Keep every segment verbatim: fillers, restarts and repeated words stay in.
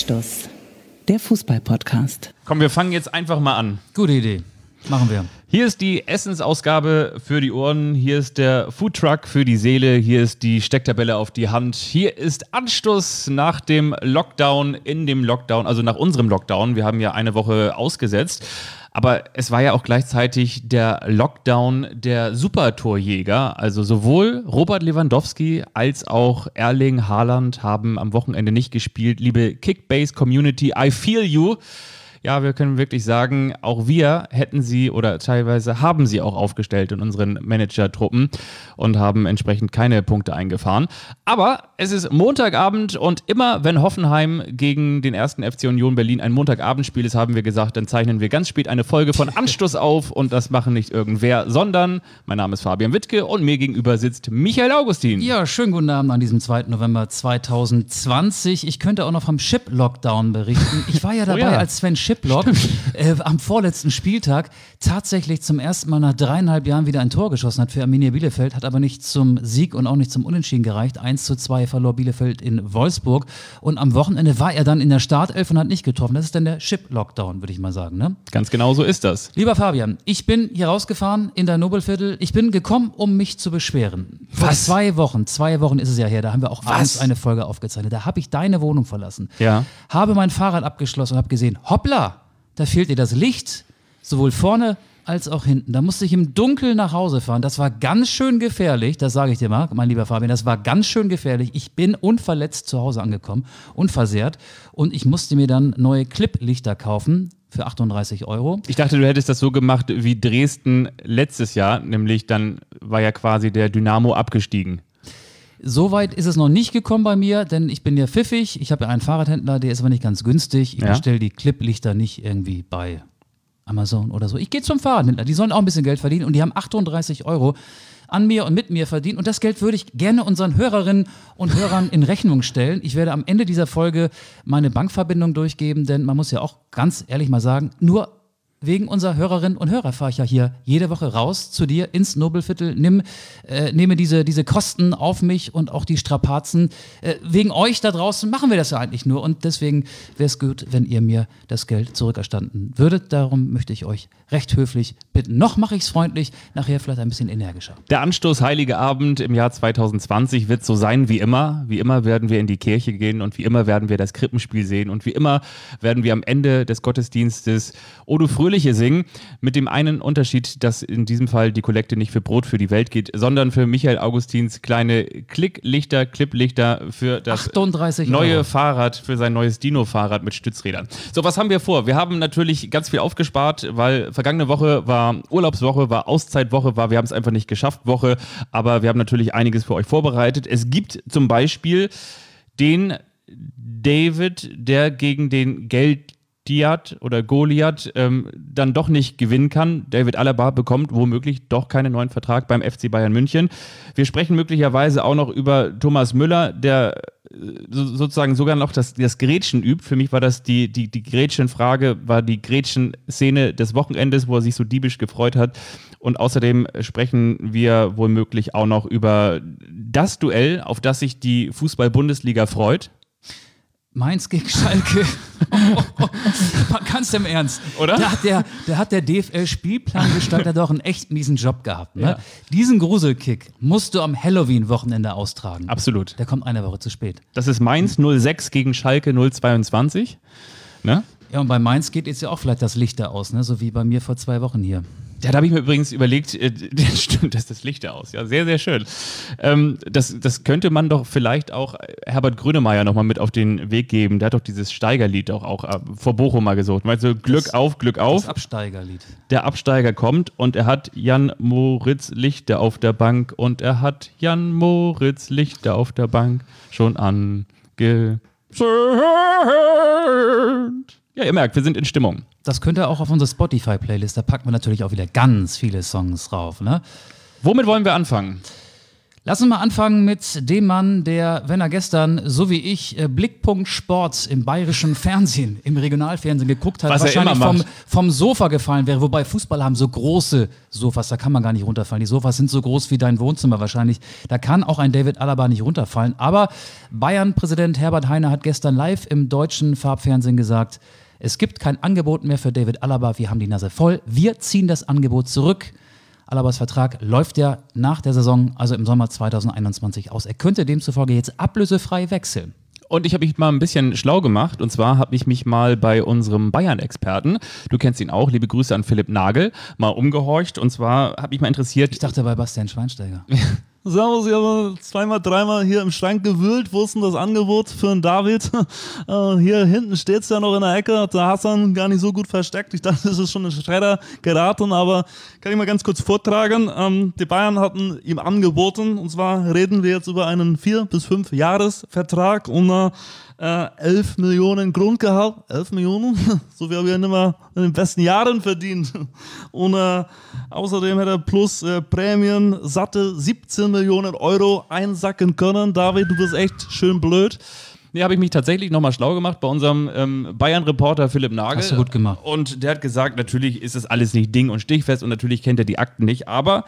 Anstoß, der Fußball-Podcast. Komm, wir fangen jetzt einfach mal an. Gute Idee. Machen wir. Hier ist die Essensausgabe für die Ohren, hier ist der Foodtruck für die Seele, hier ist die Stecktabelle auf die Hand, hier ist Anstoß nach dem Lockdown, in dem Lockdown, also nach unserem Lockdown. Wir haben ja eine Woche ausgesetzt, aber es war ja auch gleichzeitig der Lockdown der Supertorjäger. Also sowohl Robert Lewandowski als auch Erling Haaland haben am Wochenende nicht gespielt. Liebe Kickbase-Community, I feel you. Ja, wir können wirklich sagen, auch wir hätten sie oder teilweise haben sie auch aufgestellt in unseren Manager-Truppen und haben entsprechend keine Punkte eingefahren. Aber es ist Montagabend und immer, wenn Hoffenheim gegen den ersten F C Union Berlin ein Montagabendspiel ist, haben wir gesagt, dann zeichnen wir ganz spät eine Folge von Anstoß auf und das machen nicht irgendwer, sondern mein Name ist Fabian Wittke und mir gegenüber sitzt Michael Augustin. Ja, schönen guten Abend an diesem zweiten November zweitausendzwanzig. Ich könnte auch noch vom Chip-Lockdown berichten. Ich war ja dabei, oh ja. als Sven Chip Chiplock äh, am vorletzten Spieltag tatsächlich zum ersten Mal nach dreieinhalb Jahren wieder ein Tor geschossen hat für Arminia Bielefeld, hat aber nicht zum Sieg und auch nicht zum Unentschieden gereicht. eins zu zwei verlor Bielefeld in Wolfsburg und am Wochenende war er dann in der Startelf und hat nicht getroffen. Das ist dann der Chip-Lockdown, würde ich mal sagen. Ne? Ganz genau so ist das. Lieber Fabian, ich bin hier rausgefahren in der Nobelviertel. Ich bin gekommen, um mich zu beschweren. Vor Was? zwei Wochen, zwei Wochen ist es ja her, da haben wir auch Was? abends eine Folge aufgezeichnet. Da habe ich deine Wohnung verlassen, Ja. habe mein Fahrrad abgeschlossen und habe gesehen, hoppla, da fehlt dir das Licht, sowohl vorne als auch hinten. Da musste ich im Dunkeln nach Hause fahren. Das war ganz schön gefährlich, das sage ich dir mal, mein lieber Fabian, das war ganz schön gefährlich. Ich bin unverletzt zu Hause angekommen, unversehrt und ich musste mir dann neue Clip-Lichter kaufen für achtunddreißig Euro. Ich dachte, du hättest das so gemacht wie Dresden letztes Jahr, nämlich dann war ja quasi der Dynamo abgestiegen. Soweit ist es noch nicht gekommen bei mir, denn ich bin ja pfiffig. Ich habe ja einen Fahrradhändler, der ist aber nicht ganz günstig. Ich Ja. bestelle die Clip-Lichter nicht irgendwie bei Amazon oder so. Ich gehe zum Fahrradhändler, die sollen auch ein bisschen Geld verdienen und die haben achtunddreißig Euro an mir und mit mir verdient. Und das Geld würde ich gerne unseren Hörerinnen und Hörern in Rechnung stellen. Ich werde am Ende dieser Folge meine Bankverbindung durchgeben, denn man muss ja auch ganz ehrlich mal sagen, nur wegen unserer Hörerinnen und Hörer fahre ich ja hier jede Woche raus zu dir ins Nobelviertel, nimm, äh, nehme diese, diese Kosten auf mich und auch die Strapazen. Äh, wegen euch da draußen machen wir das ja eigentlich nur und deswegen wäre es gut, wenn ihr mir das Geld zurückerstatten würdet. Darum möchte ich euch recht höflich bitten. Noch mache ich es freundlich, nachher vielleicht ein bisschen energischer. Der Anstoß Heilige Abend im Jahr zweitausendzwanzig wird so sein wie immer. Wie immer werden wir in die Kirche gehen und wie immer werden wir das Krippenspiel sehen und wie immer werden wir am Ende des Gottesdienstes O du Fröhliche singen, mit dem einen Unterschied, dass in diesem Fall die Kollekte nicht für Brot für die Welt geht, sondern für Michael Augustins kleine Klicklichter, Cliplichter für das achtunddreißig neue Euro. Fahrrad, für sein neues Dino-Fahrrad mit Stützrädern. So, was haben wir vor? Wir haben natürlich ganz viel aufgespart, weil vergangene Woche war Urlaubswoche, war Auszeitwoche, war, wir haben es einfach nicht geschafft, Woche, aber wir haben natürlich einiges für euch vorbereitet. Es gibt zum Beispiel den David, der gegen den Geld Diat oder Goliath ähm, dann doch nicht gewinnen kann. David Alaba bekommt womöglich doch keinen neuen Vertrag beim F C Bayern München. Wir sprechen möglicherweise auch noch über Thomas Müller, der äh, so, sozusagen sogar noch das, das Grätschen übt. Für mich war das die, die, die Grätschen-Frage, war die Grätschen-Szene des Wochenendes, wo er sich so diebisch gefreut hat. Und außerdem sprechen wir womöglich auch noch über das Duell, auf das sich die Fußball-Bundesliga freut. Mainz gegen Schalke. Ganz im Ernst. Oder? Da hat der, da hat der D F L-Spielplangestalter doch einen echt miesen Job gehabt. Ne? Ja. Diesen Gruselkick musst du am Halloween-Wochenende austragen. Absolut. Der kommt eine Woche zu spät. Das ist Mainz null sechs gegen Schalke null zweiundzwanzig. Ne? Ja, und bei Mainz geht jetzt ja auch vielleicht das Licht da aus, ne? So wie bei mir vor zwei Wochen hier. Ja, da habe ich mir übrigens überlegt, äh, stimmt, dass das Licht aus. Ja, sehr, sehr schön. Ähm, das, das könnte man doch vielleicht auch Herbert Grönemeyer nochmal mit auf den Weg geben. Der hat doch dieses Steigerlied auch, auch äh, vor Bochum mal gesucht. Meinst du, Glück Das- auf, Glück auf. Das Absteigerlied. Der Absteiger kommt und er hat Jan Moritz Lichter auf der Bank und er hat Jan Moritz Lichter auf der Bank schon ange... Ja, ihr merkt, wir sind in Stimmung. Das könnte auch auf unsere Spotify-Playlist, da packen wir natürlich auch wieder ganz viele Songs drauf. Ne? Womit wollen wir anfangen? Lass uns mal anfangen mit dem Mann, der, wenn er gestern, so wie ich, äh, Blickpunkt Sport im bayerischen Fernsehen, im Regionalfernsehen geguckt hat, Was er wahrscheinlich immer vom, macht. vom Sofa gefallen wäre. Wobei Fußballer haben so große Sofas, da kann man gar nicht runterfallen. Die Sofas sind so groß wie dein Wohnzimmer wahrscheinlich. Da kann auch ein David Alaba nicht runterfallen. Aber Bayern-Präsident Herbert Heiner hat gestern live im deutschen Farbfernsehen gesagt, es gibt kein Angebot mehr für David Alaba, wir haben die Nase voll. Wir ziehen das Angebot zurück. Alabas Vertrag läuft ja nach der Saison, also im Sommer zwanzig einundzwanzig aus. Er könnte demzufolge jetzt ablösefrei wechseln. Und ich habe mich mal ein bisschen schlau gemacht. Und zwar habe ich mich mal bei unserem Bayern-Experten, du kennst ihn auch, liebe Grüße an Philipp Nagel, mal umgehorcht. Und zwar habe ich mal interessiert. Ich dachte bei Bastian Schweinsteiger. Servus, ich habe zweimal, dreimal hier im Schrank gewühlt. Wo ist denn das Angebot für einen David? äh, hier hinten steht es ja noch in der Ecke, hat der Hassan gar nicht so gut versteckt. Ich dachte, das ist schon ein Schredder geraten, aber kann ich mal ganz kurz vortragen. Ähm, die Bayern hatten ihm angeboten, und zwar reden wir jetzt über einen vier bis fünf Jahresvertrag und äh, Äh, elf Millionen Grundgehalt, elf Millionen, so wie wir ihn immer in den besten Jahren verdient. Und äh, außerdem hätte er plus äh, Prämien satte siebzehn Millionen Euro einsacken können. David, du bist echt schön blöd. Nee, habe ich mich tatsächlich nochmal schlau gemacht bei unserem ähm, Bayern-Reporter Philipp Nagel. Hast du gut gemacht. Und der hat gesagt, natürlich ist das alles nicht ding- und stichfest und natürlich kennt er die Akten nicht, aber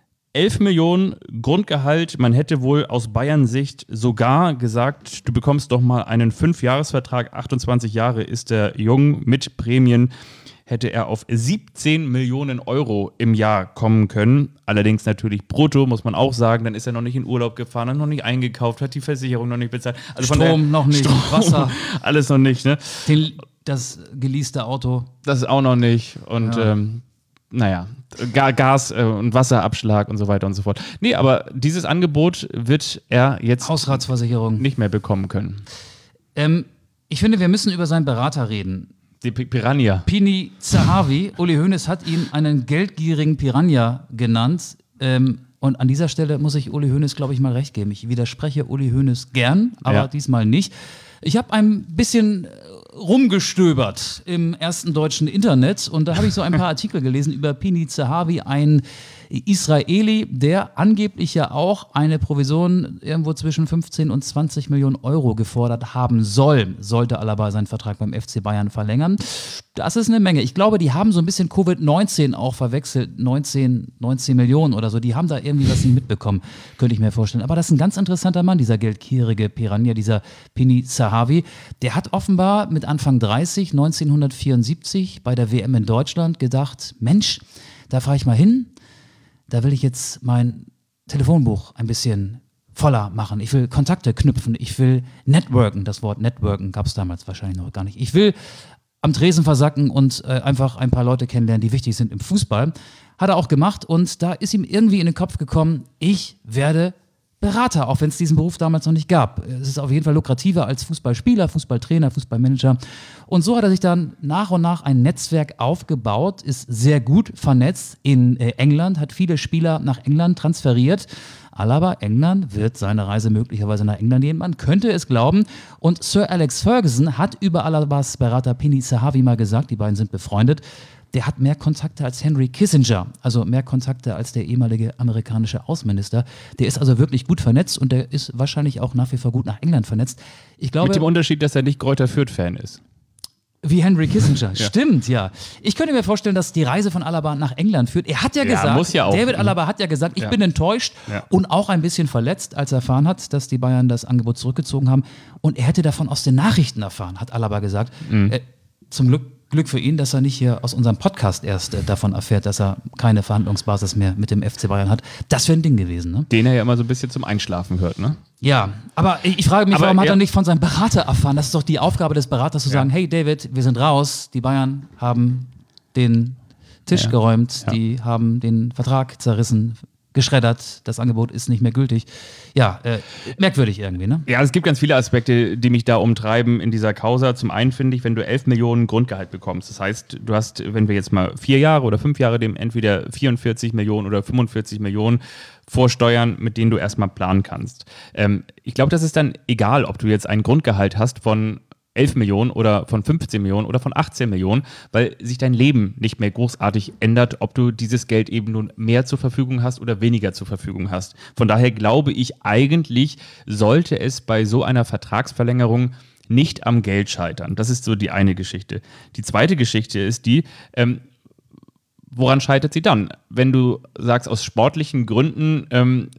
elf Millionen Grundgehalt, man hätte wohl aus Bayern-Sicht sogar gesagt, du bekommst doch mal einen Fünfjahresvertrag, achtundzwanzig Jahre ist er jung, mit Prämien hätte er auf siebzehn Millionen Euro im Jahr kommen können. Allerdings natürlich brutto, muss man auch sagen, dann ist er noch nicht in Urlaub gefahren, hat noch nicht eingekauft, hat die Versicherung noch nicht bezahlt. Also Strom von der, noch nicht, Strom, Wasser. Alles noch nicht, ne? Den, das geleaste Auto. Das ist auch noch nicht und Ja. ähm, naja, Ga- Gas- äh, und Wasserabschlag und so weiter und so fort. Nee, aber dieses Angebot wird er jetzt Hausratsversicherung. nicht mehr bekommen können. Ähm, ich finde, wir müssen über seinen Berater reden. Die P- Piranha. Pini Zahavi, Uli Hoeneß hat ihn einen geldgierigen Piranha genannt. Ähm, und an dieser Stelle muss ich Uli Hoeneß, glaube ich, mal recht geben. Ich widerspreche Uli Hoeneß gern, aber Ja. diesmal nicht. Ich habe ein bisschen äh, rumgestöbert im ersten deutschen Internet und da habe ich so ein paar Artikel gelesen über Pini Zahavi, ein Israeli, der angeblich ja auch eine Provision irgendwo zwischen fünfzehn und zwanzig Millionen Euro gefordert haben soll, sollte Alaba seinen Vertrag beim F C Bayern verlängern. Das ist eine Menge. Ich glaube, die haben so ein bisschen Covid neunzehn auch verwechselt, neunzehn, neunzehn Millionen oder so. Die haben da irgendwie was nicht mitbekommen, könnte ich mir vorstellen. Aber das ist ein ganz interessanter Mann, dieser geldgierige Piranha, dieser Pini Zahavi. Der hat offenbar mit Anfang dreißig, neunzehnhundertvierundsiebzig bei der W M in Deutschland gedacht, Mensch, da fahre ich mal hin, da will ich jetzt mein Telefonbuch ein bisschen voller machen. Ich will Kontakte knüpfen. Ich will networken. Das Wort networken gab es damals wahrscheinlich noch gar nicht. Ich will am Tresen versacken und äh, einfach ein paar Leute kennenlernen, die wichtig sind im Fußball. Hat er auch gemacht und da ist ihm irgendwie in den Kopf gekommen, ich werde Berater, auch wenn es diesen Beruf damals noch nicht gab. Es ist auf jeden Fall lukrativer als Fußballspieler, Fußballtrainer, Fußballmanager. Und so hat er sich dann nach und nach ein Netzwerk aufgebaut, ist sehr gut vernetzt in äh, England, hat viele Spieler nach England transferiert. Alaba, England, wird seine Reise möglicherweise nach England nehmen. Man könnte es glauben. Und Sir Alex Ferguson hat über Alabas Berater Pini Zahavi mal gesagt, die beiden sind befreundet, der hat mehr Kontakte als Henry Kissinger, also mehr Kontakte als der ehemalige amerikanische Außenminister. Der ist also wirklich gut vernetzt und der ist wahrscheinlich auch nach wie vor gut nach England vernetzt. Ich glaube, Mit dem Unterschied, dass er nicht Greuther Fürth-Fan ist. wie Henry Kissinger, stimmt, ja. Ich könnte mir vorstellen, dass die Reise von Alaba nach England führt. Er hat ja, Ja, gesagt, muss ja auch, David ne? Alaba hat ja gesagt, ich Ja. bin enttäuscht Ja. und auch ein bisschen verletzt, als er erfahren hat, dass die Bayern das Angebot zurückgezogen haben. Und er hätte davon aus den Nachrichten erfahren, hat Alaba gesagt. Mhm. Äh, zum Glück Glück für ihn, dass er nicht hier aus unserem Podcast erst äh, davon erfährt, dass er keine Verhandlungsbasis mehr mit dem F C Bayern hat. Das wäre ein Ding gewesen, ne? Den er ja immer so ein bisschen zum Einschlafen hört, ne? Ja, aber ich, ich frage mich, Aber warum hat ja. er nicht von seinem Berater erfahren? Das ist doch die Aufgabe des Beraters, zu Ja. sagen, hey David, wir sind raus, die Bayern haben den Tisch Ja. geräumt, Ja. die haben den Vertrag zerrissen, geschreddert, das Angebot ist nicht mehr gültig. Ja, äh, merkwürdig irgendwie, ne? Ja, es gibt ganz viele Aspekte, die mich da umtreiben in dieser Causa. Zum einen finde ich, wenn du elf Millionen Grundgehalt bekommst, das heißt, du hast, wenn wir jetzt mal vier Jahre oder fünf Jahre dem entweder vierundvierzig Millionen oder fünfundvierzig Millionen vorsteuern, mit denen du erstmal planen kannst. Ähm, ich glaube, das ist dann egal, ob du jetzt ein Grundgehalt hast von elf Millionen oder von fünfzehn Millionen oder von achtzehn Millionen, weil sich dein Leben nicht mehr großartig ändert, ob du dieses Geld eben nun mehr zur Verfügung hast oder weniger zur Verfügung hast. Von daher glaube ich, eigentlich sollte es bei so einer Vertragsverlängerung nicht am Geld scheitern. Das ist so die eine Geschichte. Die zweite Geschichte ist die, ähm, woran scheitert sie dann? Wenn du sagst, aus sportlichen Gründen ähm,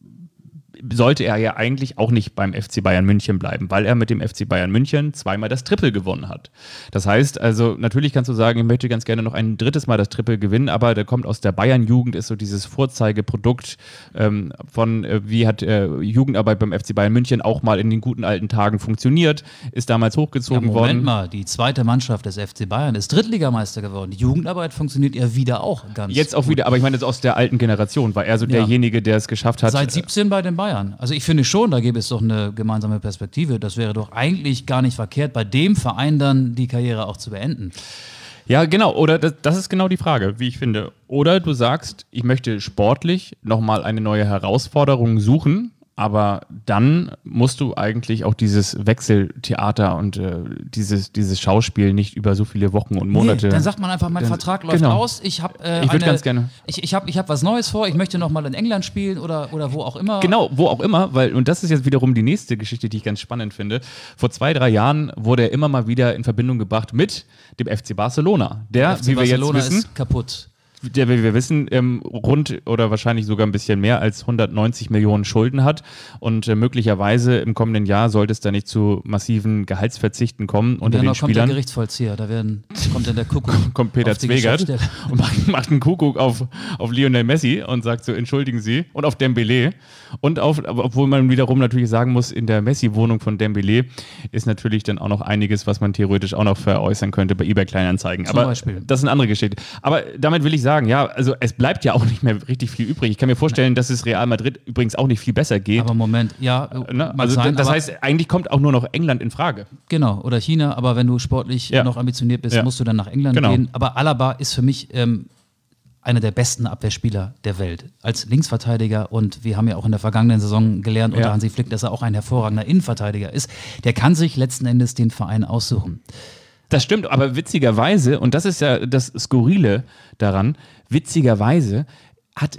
sollte er ja eigentlich auch nicht beim F C Bayern München bleiben, weil er mit dem F C Bayern München zweimal das Triple gewonnen hat. Das heißt, also natürlich kannst du sagen, ich möchte ganz gerne noch ein drittes Mal das Triple gewinnen, aber der kommt aus der Bayern-Jugend, ist so dieses Vorzeigeprodukt ähm, von, äh, wie hat äh, Jugendarbeit beim F C Bayern München auch mal in den guten alten Tagen funktioniert, ist damals hochgezogen ja, Moment worden. mal, die zweite Mannschaft des F C Bayern ist Drittligameister geworden. Die Jugendarbeit funktioniert ja wieder auch ganz Jetzt auch gut. wieder, aber ich meine, das ist aus der alten Generation, war er so Ja. derjenige, der es geschafft hat. Seit siebzehn bei den Bayern. Also ich finde schon, da gäbe es doch eine gemeinsame Perspektive. Das wäre doch eigentlich gar nicht verkehrt, bei dem Verein dann die Karriere auch zu beenden. Ja, genau. Oder das, das ist genau die Frage, wie ich finde. Oder du sagst, ich möchte sportlich nochmal eine neue Herausforderung suchen, aber dann musst du eigentlich auch dieses Wechseltheater und äh, dieses, dieses Schauspiel nicht über so viele Wochen und Monate. Nee, dann sagt man einfach, mein dann, Vertrag läuft genau. aus. Ich habe äh, Ich würde ganz gerne. Ich, ich habe ich hab was Neues vor. Ich möchte nochmal in England spielen oder, oder wo auch immer. Genau, wo auch immer, weil, und das ist jetzt wiederum die nächste Geschichte, die ich ganz spannend finde. Vor zwei, drei Jahren wurde er immer mal wieder in Verbindung gebracht mit dem F C Barcelona. Der, F C wie Barcelona wir jetzt wissen, ist kaputt. der, wie wir wissen, ähm, rund oder wahrscheinlich sogar ein bisschen mehr als hundertneunzig Millionen Schulden hat und äh, möglicherweise im kommenden Jahr sollte es da nicht zu massiven Gehaltsverzichten kommen unter dann den kommt der Spielern. Gerichtsvollzieher, da werden, kommt dann der Kuckuck. Kommt Peter auf die Zwegert Geschäftsstelle. und macht, macht einen Kuckuck auf, auf Lionel Messi und sagt so, entschuldigen Sie, und auf Dembélé. Und auf, obwohl man wiederum natürlich sagen muss, in der Messi-Wohnung von Dembélé ist natürlich dann auch noch einiges, was man theoretisch auch noch veräußern könnte bei eBay Kleinanzeigen. Zum Aber Beispiel. das ist eine andere Geschichte. Aber damit will ich sagen, ja, also es bleibt ja auch nicht mehr richtig viel übrig. Ich kann mir vorstellen, dass es Real Madrid übrigens auch nicht viel besser geht. Aber Moment, ja, Ne? mag Also sein, das aber- heißt, eigentlich kommt auch nur noch England in Frage. Genau, oder China, aber wenn du sportlich Ja. noch ambitioniert bist, Ja. musst du dann nach England Genau. gehen. Aber Alaba ist für mich ähm, einer der besten Abwehrspieler der Welt. Als Linksverteidiger, und wir haben ja auch in der vergangenen Saison gelernt unter Ja. Hansi Flick, dass er auch ein hervorragender Innenverteidiger ist. Der kann sich letzten Endes den Verein aussuchen. Das stimmt, aber witzigerweise, und das ist ja das Skurrile daran, witzigerweise hat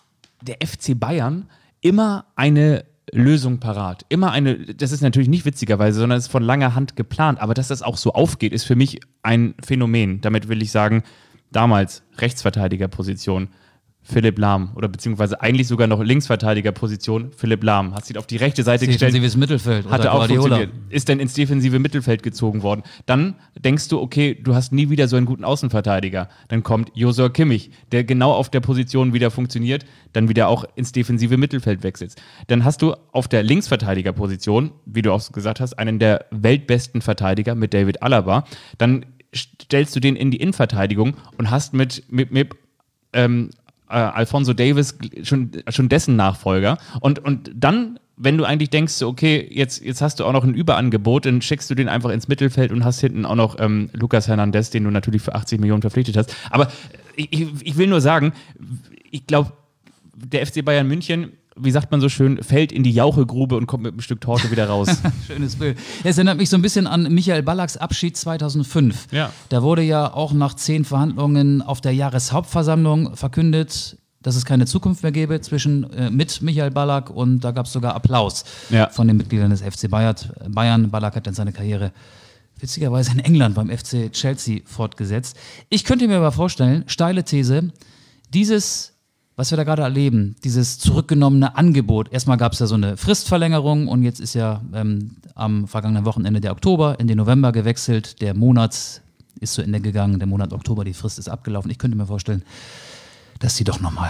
der F C Bayern immer eine Lösung parat. Immer eine, das ist natürlich nicht witzigerweise, sondern es ist von langer Hand geplant, aber dass das auch so aufgeht, ist für mich ein Phänomen. Damit will ich sagen, damals Rechtsverteidigerposition Philipp Lahm oder beziehungsweise eigentlich sogar noch Linksverteidigerposition Philipp Lahm. Hat sich auf die rechte Seite gestellt. Defensives Mittelfeld Hatte oder auch Guardiola. funktioniert. Ist dann ins defensive Mittelfeld gezogen worden. Dann denkst du, okay, du hast nie wieder so einen guten Außenverteidiger. Dann kommt Josua Kimmich, der genau auf der Position wieder funktioniert, dann wieder auch ins defensive Mittelfeld wechselt. Dann hast du auf der Linksverteidigerposition, wie du auch gesagt hast, einen der weltbesten Verteidiger mit David Alaba. Dann stellst du den in die Innenverteidigung und hast mit, mit, mit ähm, äh, Alphonso Davies schon, schon dessen Nachfolger. Und, und dann, wenn du eigentlich denkst, so, okay, jetzt, jetzt hast du auch noch ein Überangebot, dann schickst du den einfach ins Mittelfeld und hast hinten auch noch ähm, Lucas Hernandez, den du natürlich für achtzig Millionen verpflichtet hast. Aber ich, ich will nur sagen, ich glaube, der F C Bayern München, wie sagt man so schön, fällt in die Jauchegrube und kommt mit einem Stück Torte wieder raus. Schönes Bild. Es erinnert mich so ein bisschen an Michael Ballags Abschied zweitausendfünf. Ja. Da wurde ja auch nach zehn Verhandlungen auf der Jahreshauptversammlung verkündet, dass es keine Zukunft mehr gäbe zwischen äh, mit Michael Ballack, und da gab es sogar Applaus Ja. von den Mitgliedern des F C Bayern. Bayern. Ballack hat dann seine Karriere witzigerweise in England beim F C Chelsea fortgesetzt. Ich könnte mir aber vorstellen, steile These, dieses, was wir da gerade erleben, dieses zurückgenommene Angebot. Erstmal gab es ja so eine Fristverlängerung und jetzt ist ja ähm, am vergangenen Wochenende der Oktober in den November gewechselt. Der Monat ist zu Ende gegangen, der Monat Oktober, die Frist ist abgelaufen. Ich könnte mir vorstellen, dass sie doch nochmal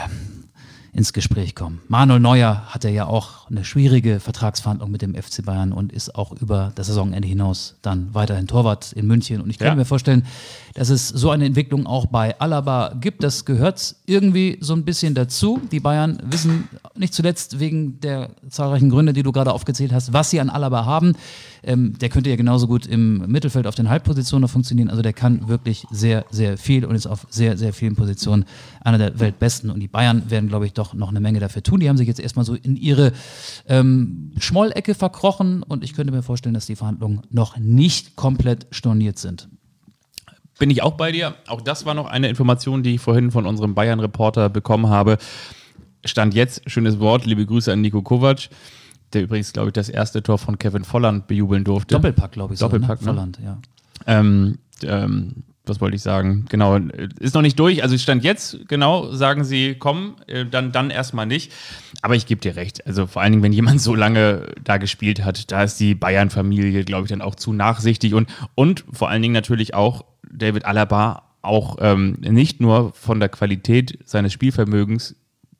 ins Gespräch kommen. Manuel Neuer hatte ja auch eine schwierige Vertragsverhandlung mit dem F C Bayern und ist auch über das Saisonende hinaus dann weiterhin Torwart in München. Und ich könnte Ja. mir vorstellen, dass es so eine Entwicklung auch bei Alaba gibt. Das gehört irgendwie so ein bisschen dazu. Die Bayern wissen nicht zuletzt wegen der zahlreichen Gründe, die du gerade aufgezählt hast, was sie an Alaba haben. Ähm, der könnte ja genauso gut im Mittelfeld auf den Halbpositionen noch funktionieren. Also der kann wirklich sehr, sehr viel und ist auf sehr, sehr vielen Positionen einer der Weltbesten. Und die Bayern werden, glaube ich, dort doch noch eine Menge dafür tun. Die haben sich jetzt erstmal so in ihre ähm, Schmollecke verkrochen und ich könnte mir vorstellen, dass die Verhandlungen noch nicht komplett storniert sind. Bin ich auch bei dir. Auch das war noch eine Information, die ich vorhin von unserem Bayern-Reporter bekommen habe. Stand jetzt, schönes Wort, liebe Grüße an Nico Kovac, der übrigens, glaube ich, das erste Tor von Kevin Volland bejubeln durfte. Doppelpack, glaube ich. Doppelpack, so, ne? ne? Volland, ja. Ähm, ähm, was wollte ich sagen? Genau, ist noch nicht durch. Also Stand jetzt, genau, sagen sie, komm, äh, dann, dann erstmal nicht. Aber ich gebe dir recht. Also vor allen Dingen, wenn jemand so lange da gespielt hat, da ist die Bayern-Familie, glaube ich, dann auch zu nachsichtig. Und, und vor allen Dingen natürlich auch David Alaba, auch ähm, nicht nur von der Qualität seines Spielvermögens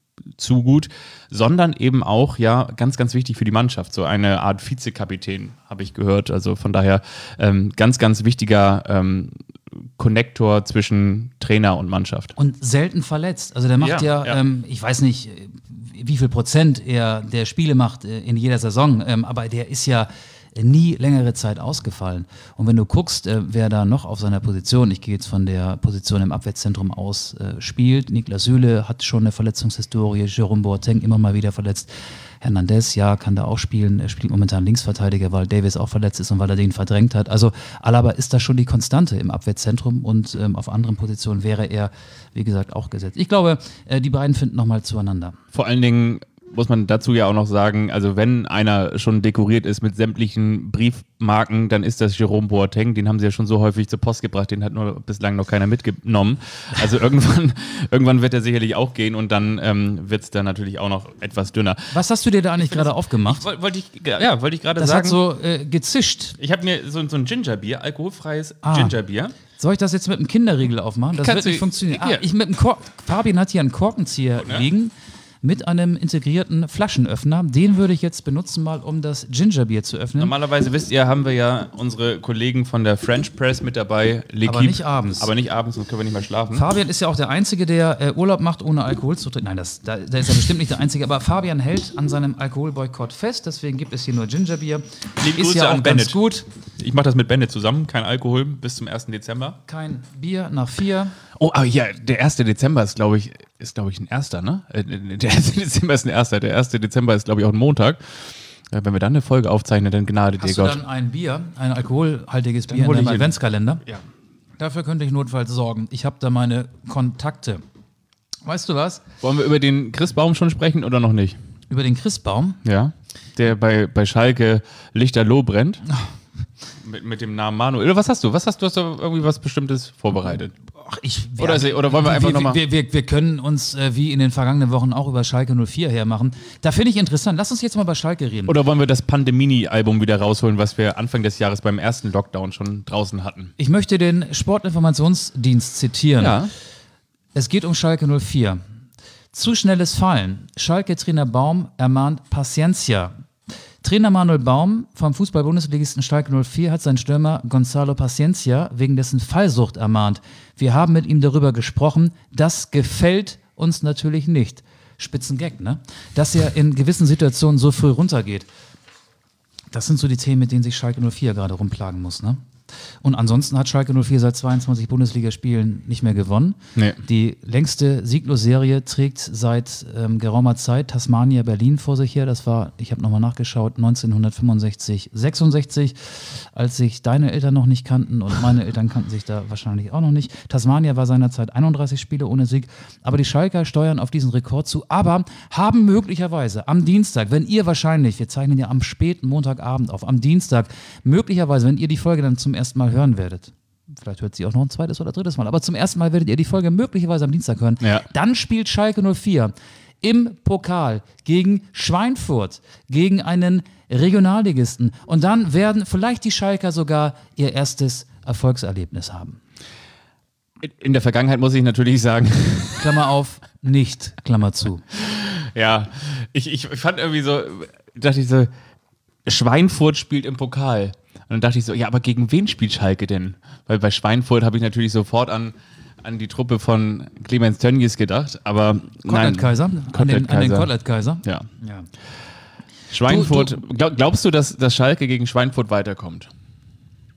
zu gut, sondern eben auch, ja, ganz, ganz wichtig für die Mannschaft. So eine Art Vizekapitän, habe ich gehört. Also von daher ähm, ganz, ganz wichtiger ähm, Konnektor zwischen Trainer und Mannschaft. Und selten verletzt. Also der macht ja, Ja, ja. Ähm, ich weiß nicht, wie viel Prozent er der Spiele macht äh, in jeder Saison, ähm, aber der ist ja nie längere Zeit ausgefallen. Und wenn du guckst, äh, wer da noch auf seiner Position, ich gehe jetzt von der Position im Abwehrzentrum aus, äh, spielt, Niklas Süle hat schon eine Verletzungshistorie, Jerome Boateng immer mal wieder verletzt, Hernandez, ja, kann da auch spielen, er spielt momentan Linksverteidiger, weil Davis auch verletzt ist und weil er den verdrängt hat. Also Alaba ist da schon die Konstante im Abwehrzentrum und ähm, auf anderen Positionen wäre er, wie gesagt, auch gesetzt. Ich glaube, äh, die beiden finden nochmal zueinander. Vor allen Dingen muss man dazu ja auch noch sagen, also wenn einer schon dekoriert ist mit sämtlichen Briefmarken, dann ist das Jerome Boateng, den haben sie ja schon so häufig zur Post gebracht, den hat nur bislang noch keiner mitgenommen. Also irgendwann, irgendwann wird er sicherlich auch gehen und dann ähm, wird es dann natürlich auch noch etwas dünner. Was hast du dir da eigentlich gerade aufgemacht? Wollte wollt ich, ja, wollte ich gerade Das sagen. hat so äh, gezischt. Ich habe mir so, so ein Gingerbier, alkoholfreies Ah. Gingerbier. Soll ich das jetzt mit einem Kinderriegel aufmachen? Das Kannst wird nicht du- funktionieren. Ah, hier. ich mit einem Kork- Fabian hat hier einen Korkenzieher ne? liegen mit einem integrierten Flaschenöffner. Den würde ich jetzt benutzen, mal um das Gingerbier zu öffnen. Normalerweise, wisst ihr, haben wir ja unsere Kollegen von der French Press mit dabei. L'Equipe. Aber nicht abends. Aber nicht abends, sonst können wir nicht mehr schlafen. Fabian ist ja auch der Einzige, der äh, Urlaub macht, ohne Alkohol zu trinken. Nein, das, da, da ist er bestimmt nicht der Einzige. Aber Fabian hält an seinem Alkoholboykott fest. Deswegen gibt es hier nur Gingerbier. Liebe Ist Grüße ja auch an ganz Bennett. gut. Ich mache das mit Bennett zusammen, kein Alkohol bis zum ersten Dezember. Kein Bier nach vier. Oh, aber ja, der erste Dezember ist, glaube ich, ist, glaube ich, ein erster, ne? Äh, Der erste Dezember ist ein erster. Der erste Dezember ist, glaube ich, auch ein Montag. Äh, Wenn wir dann eine Folge aufzeichnen, dann gnade dir Hast du Gott. dann ein Bier, ein alkoholhaltiges Bier hol in ich deinem ihn. Adventskalender? Ja. Dafür könnte ich notfalls sorgen. Ich habe da meine Kontakte. Weißt du was? Wollen wir über den Christbaum schon sprechen oder noch nicht? Über den Christbaum. Ja. Der bei, bei Schalke Lichterloh brennt. Mit, mit dem Namen Manuel. Oder was hast du? Was hast du? Hast du irgendwie was Bestimmtes vorbereitet? Ach, ich, Oder ist- oder wollen wir einfach wir, noch mal- wir, wir, wir können uns äh, wie in den vergangenen Wochen auch über Schalke null vier hermachen. Da finde ich interessant. Lass uns jetzt mal bei Schalke reden. Oder wollen wir das Pandemini-Album wieder rausholen, was wir Anfang des Jahres beim ersten Lockdown schon draußen hatten? Ich möchte den Sportinformationsdienst zitieren. Ja. Es geht um Schalke null vier. Zu schnelles Fallen. Schalke-Trainer Baum ermahnt Paciencia. Trainer Manuel Baum vom Fußball-Bundesligisten Schalke null vier hat seinen Stürmer Gonzalo Paciencia wegen dessen Fallsucht ermahnt. Wir haben mit ihm darüber gesprochen. Das gefällt uns natürlich nicht. Spitzengag, ne? Dass er in gewissen Situationen so früh runtergeht. Das sind so die Themen, mit denen sich Schalke null vier gerade rumplagen muss, ne? Und ansonsten hat Schalke null vier seit zweiundzwanzig Bundesligaspielen nicht mehr gewonnen. Nee. Die längste Sieglos-Serie trägt seit ähm, geraumer Zeit Tasmania Berlin vor sich her. Das war, ich habe nochmal nachgeschaut, neunzehnhundertfünfundsechzig, sechsundsechzig, als sich deine Eltern noch nicht kannten und meine Eltern kannten sich da wahrscheinlich auch noch nicht. Tasmania war seinerzeit einunddreißig Spiele ohne Sieg, aber die Schalker steuern auf diesen Rekord zu, aber haben möglicherweise am Dienstag, wenn ihr wahrscheinlich, wir zeichnen ja am späten Montagabend auf, am Dienstag, möglicherweise, wenn ihr die Folge dann zum ersten Mal hören werdet, vielleicht hört sie auch noch ein zweites oder drittes Mal, aber zum ersten Mal werdet ihr die Folge möglicherweise am Dienstag hören, Ja. dann spielt Schalke null vier im Pokal gegen Schweinfurt, gegen einen Regionalligisten und dann werden vielleicht die Schalker sogar ihr erstes Erfolgserlebnis haben. In der Vergangenheit muss ich natürlich sagen, Klammer auf, nicht, Klammer zu. ja, ich, ich fand irgendwie so, dachte ich so, Schweinfurt spielt im Pokal. Und dann dachte ich so, ja, aber gegen wen spielt Schalke denn? Weil bei Schweinfurt habe ich natürlich sofort an, an die Truppe von Clemens Tönnies gedacht, aber nein. Kotelett-Kaiser, an den, an den Kotelett-Kaiser. Kotelett-Kaiser. Ja. Ja. Schweinfurt, Du- glaub, glaubst du, dass, dass Schalke gegen Schweinfurt weiterkommt?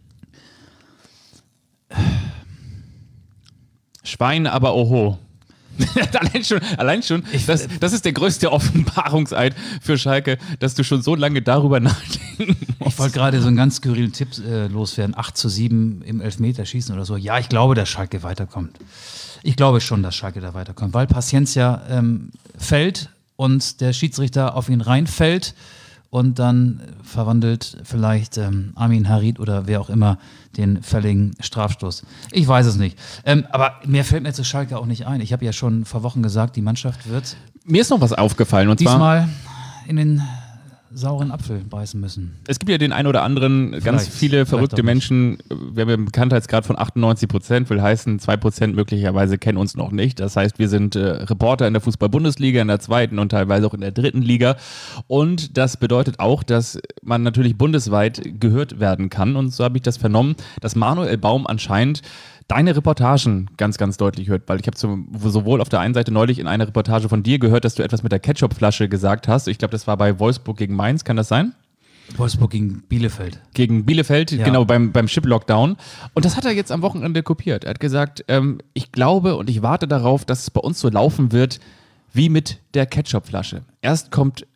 Schwein, aber oho. allein schon, allein schon das, das ist der größte Offenbarungseid für Schalke, dass du schon so lange darüber nachdenken musst. Ich wollte gerade so einen ganz skurrilen Tipp äh, loswerden. acht zu sieben im Elfmeterschießen oder so. Ja, ich glaube, dass Schalke weiterkommt. Ich glaube schon, dass Schalke da weiterkommt, weil Paciencia ähm, fällt und der Schiedsrichter auf ihn reinfällt und dann verwandelt vielleicht ähm, Amin Harit oder wer auch immer den fälligen Strafstoß. Ich weiß es nicht. Ähm, aber mehr fällt mir zu Schalke auch nicht ein. Ich habe ja schon vor Wochen gesagt, die Mannschaft wird Mir ist noch was aufgefallen und zwar diesmal in den sauren Apfel beißen müssen. es gibt ja den ein oder anderen, ganz Vielleicht, viele vielleicht verrückte auch nicht. Menschen, wir haben ja einen Bekanntheitsgrad von achtundneunzig Prozent, will heißen, zwei Prozent möglicherweise kennen uns noch nicht. Das heißt, wir sind äh, Reporter in der Fußball-Bundesliga, in der zweiten und teilweise auch in der dritten Liga. Und das bedeutet auch, dass man natürlich bundesweit gehört werden kann. Und so habe ich das vernommen, dass Manuel Baum anscheinend deine Reportagen ganz, ganz deutlich hört, weil ich habe sowohl auf der einen Seite neulich in einer Reportage von dir gehört, dass du etwas mit der Ketchupflasche gesagt hast. Ich glaube, das war bei Wolfsburg gegen Mainz, kann das sein? Wolfsburg gegen Bielefeld. Gegen Bielefeld, Ja. genau, beim, beim Chip-Lockdown. Und das hat er jetzt am Wochenende kopiert. Er hat gesagt, ähm, ich glaube und ich warte darauf, dass es bei uns so laufen wird wie mit der Ketchupflasche. Erst kommt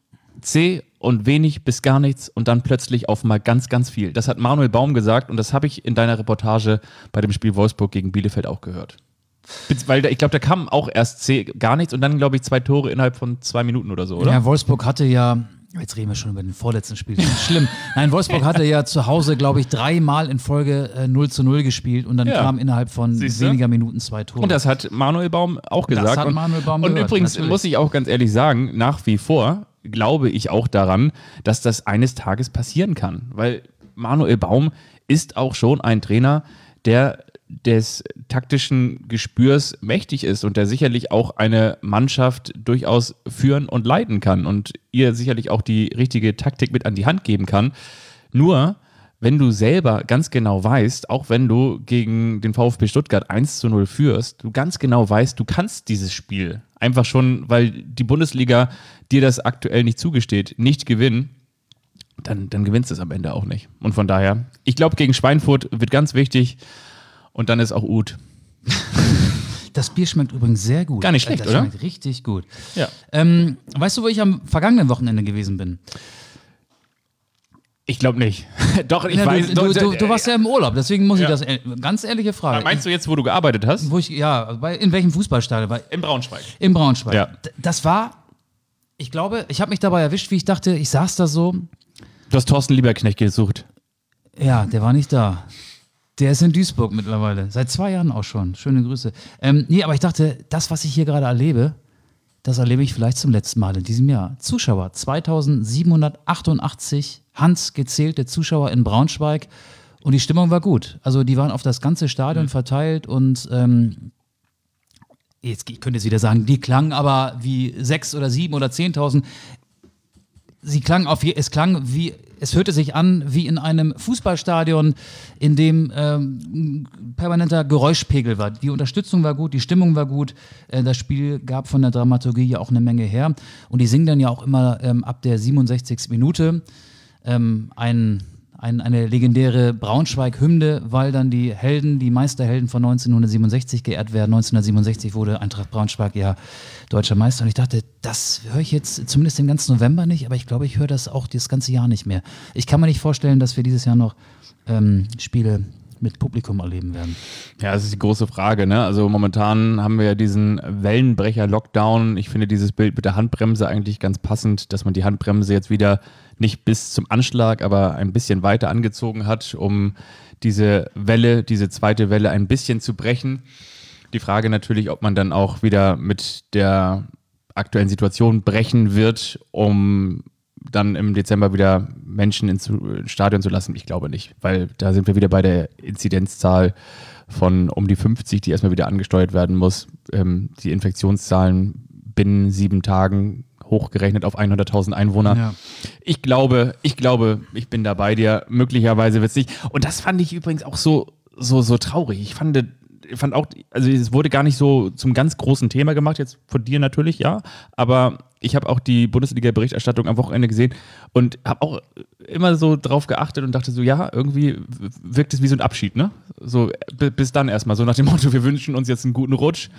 C und wenig bis gar nichts und dann plötzlich auf mal ganz, ganz viel. Das hat Manuel Baum gesagt und das habe ich in deiner Reportage bei dem Spiel Wolfsburg gegen Bielefeld auch gehört. Weil da, ich glaube, da kam auch erst C, gar nichts und dann, glaube ich, zwei Tore innerhalb von zwei Minuten oder so, oder? Ja, Wolfsburg hatte ja, jetzt reden wir schon über den vorletzten Spiel, das ist schlimm. Nein, Wolfsburg hatte ja zu Hause, glaube ich, dreimal in Folge äh, null zu null gespielt und dann Ja. kamen innerhalb von Siehste? weniger Minuten zwei Tore. Und das hat Manuel Baum auch gesagt. hat und, Manuel Baum und gehört, übrigens natürlich. muss ich auch ganz ehrlich sagen, nach wie vor glaube ich auch daran, dass das eines Tages passieren kann. Weil Manuel Baum ist auch schon ein Trainer, der des taktischen Gespürs mächtig ist und der sicherlich auch eine Mannschaft durchaus führen und leiten kann und ihr sicherlich auch die richtige Taktik mit an die Hand geben kann. Nur, wenn du selber ganz genau weißt, auch wenn du gegen den VfB Stuttgart eins zu null führst, du ganz genau weißt, du kannst dieses Spiel einfach schon, weil die Bundesliga dir das aktuell nicht zugesteht, nicht gewinnen, dann, dann gewinnst du es am Ende auch nicht. Und von daher, ich glaube, gegen Schweinfurt wird ganz wichtig und dann ist auch gut. Das Bier schmeckt übrigens sehr gut. Gar nicht schlecht, das oder? Schmeckt richtig gut. Ja. Ähm, weißt du, wo ich am vergangenen Wochenende gewesen bin? Ich glaube nicht. Doch, ich Ja, weiß. du, du, du, du warst ja im Urlaub, deswegen muss Ja. ich das, äh, ganz ehrliche Frage. Meinst du jetzt, wo du gearbeitet hast? Wo ich, ja, bei, in welchem Fußballstadion? Bei, In Braunschweig. in Braunschweig. Ja. D- Das war, ich glaube, ich habe mich dabei erwischt, wie ich dachte, ich saß da so, Du hast Thorsten Lieberknecht gesucht. ja, der war nicht da. Der ist in Duisburg mittlerweile. Seit zwei Jahren auch schon. Schöne Grüße. Ähm, nee, aber ich dachte, das, was ich hier gerade erlebe, das erlebe ich vielleicht zum letzten Mal in diesem Jahr. Zuschauer, zweitausendsiebenhundertachtundachtzig handgezählte Zuschauer in Braunschweig und die Stimmung war gut. Also die waren auf das ganze Stadion verteilt und ähm, jetzt, ich könnte jetzt wieder sagen, die klangen aber wie sechs oder sieben oder zehntausend. Sie klang auf, je- es klang wie, es hörte sich an wie in einem Fußballstadion, in dem ähm, permanenter Geräuschpegel war. Die Unterstützung war gut, die Stimmung war gut, äh, das Spiel gab von der Dramaturgie ja auch eine Menge her. Und die singen dann ja auch immer ähm, ab der siebenundsechzigsten Minute ähm, ein, ein, eine legendäre Braunschweig-Hymne, weil dann die Helden, die Meisterhelden von neunzehnhundertsiebenundsechzig geehrt werden. neunzehnhundertsiebenundsechzig wurde Eintracht Braunschweig ja deutscher Meister. Und ich dachte, das höre ich jetzt zumindest den ganzen November nicht, aber ich glaube, ich höre das auch das ganze Jahr nicht mehr. Ich kann mir nicht vorstellen, dass wir dieses Jahr noch ähm, Spiele mit Publikum erleben werden. Ja, das ist die große Frage, ne? Also momentan haben wir ja diesen Wellenbrecher-Lockdown. Ich finde dieses Bild mit der Handbremse eigentlich ganz passend, dass man die Handbremse jetzt wieder nicht bis zum Anschlag, aber ein bisschen weiter angezogen hat, um diese Welle, diese zweite Welle ein bisschen zu brechen. Die Frage natürlich, ob man dann auch wieder mit der aktuellen Situation brechen wird, um dann im Dezember wieder Menschen ins Stadion zu lassen. Ich glaube nicht, weil da sind wir wieder bei der Inzidenzzahl von um die fünfzig, die erstmal wieder angesteuert werden muss. Ähm, die Infektionszahlen binnen sieben Tagen hochgerechnet auf hunderttausend Einwohner. Ja. Ich glaube, ich glaube, ich bin da bei dir. Möglicherweise wird es nicht. Und das fand ich übrigens auch so, so, so traurig. Ich fand, ich fand auch, also es wurde gar nicht so zum ganz großen Thema gemacht, jetzt von dir natürlich, ja, aber ich habe auch die Bundesliga-Berichterstattung am Wochenende gesehen und habe auch immer so drauf geachtet und dachte so, ja, irgendwie wirkt es wie so ein Abschied, ne? So, b- bis dann erstmal, so nach dem Motto, wir wünschen uns jetzt einen guten Rutsch.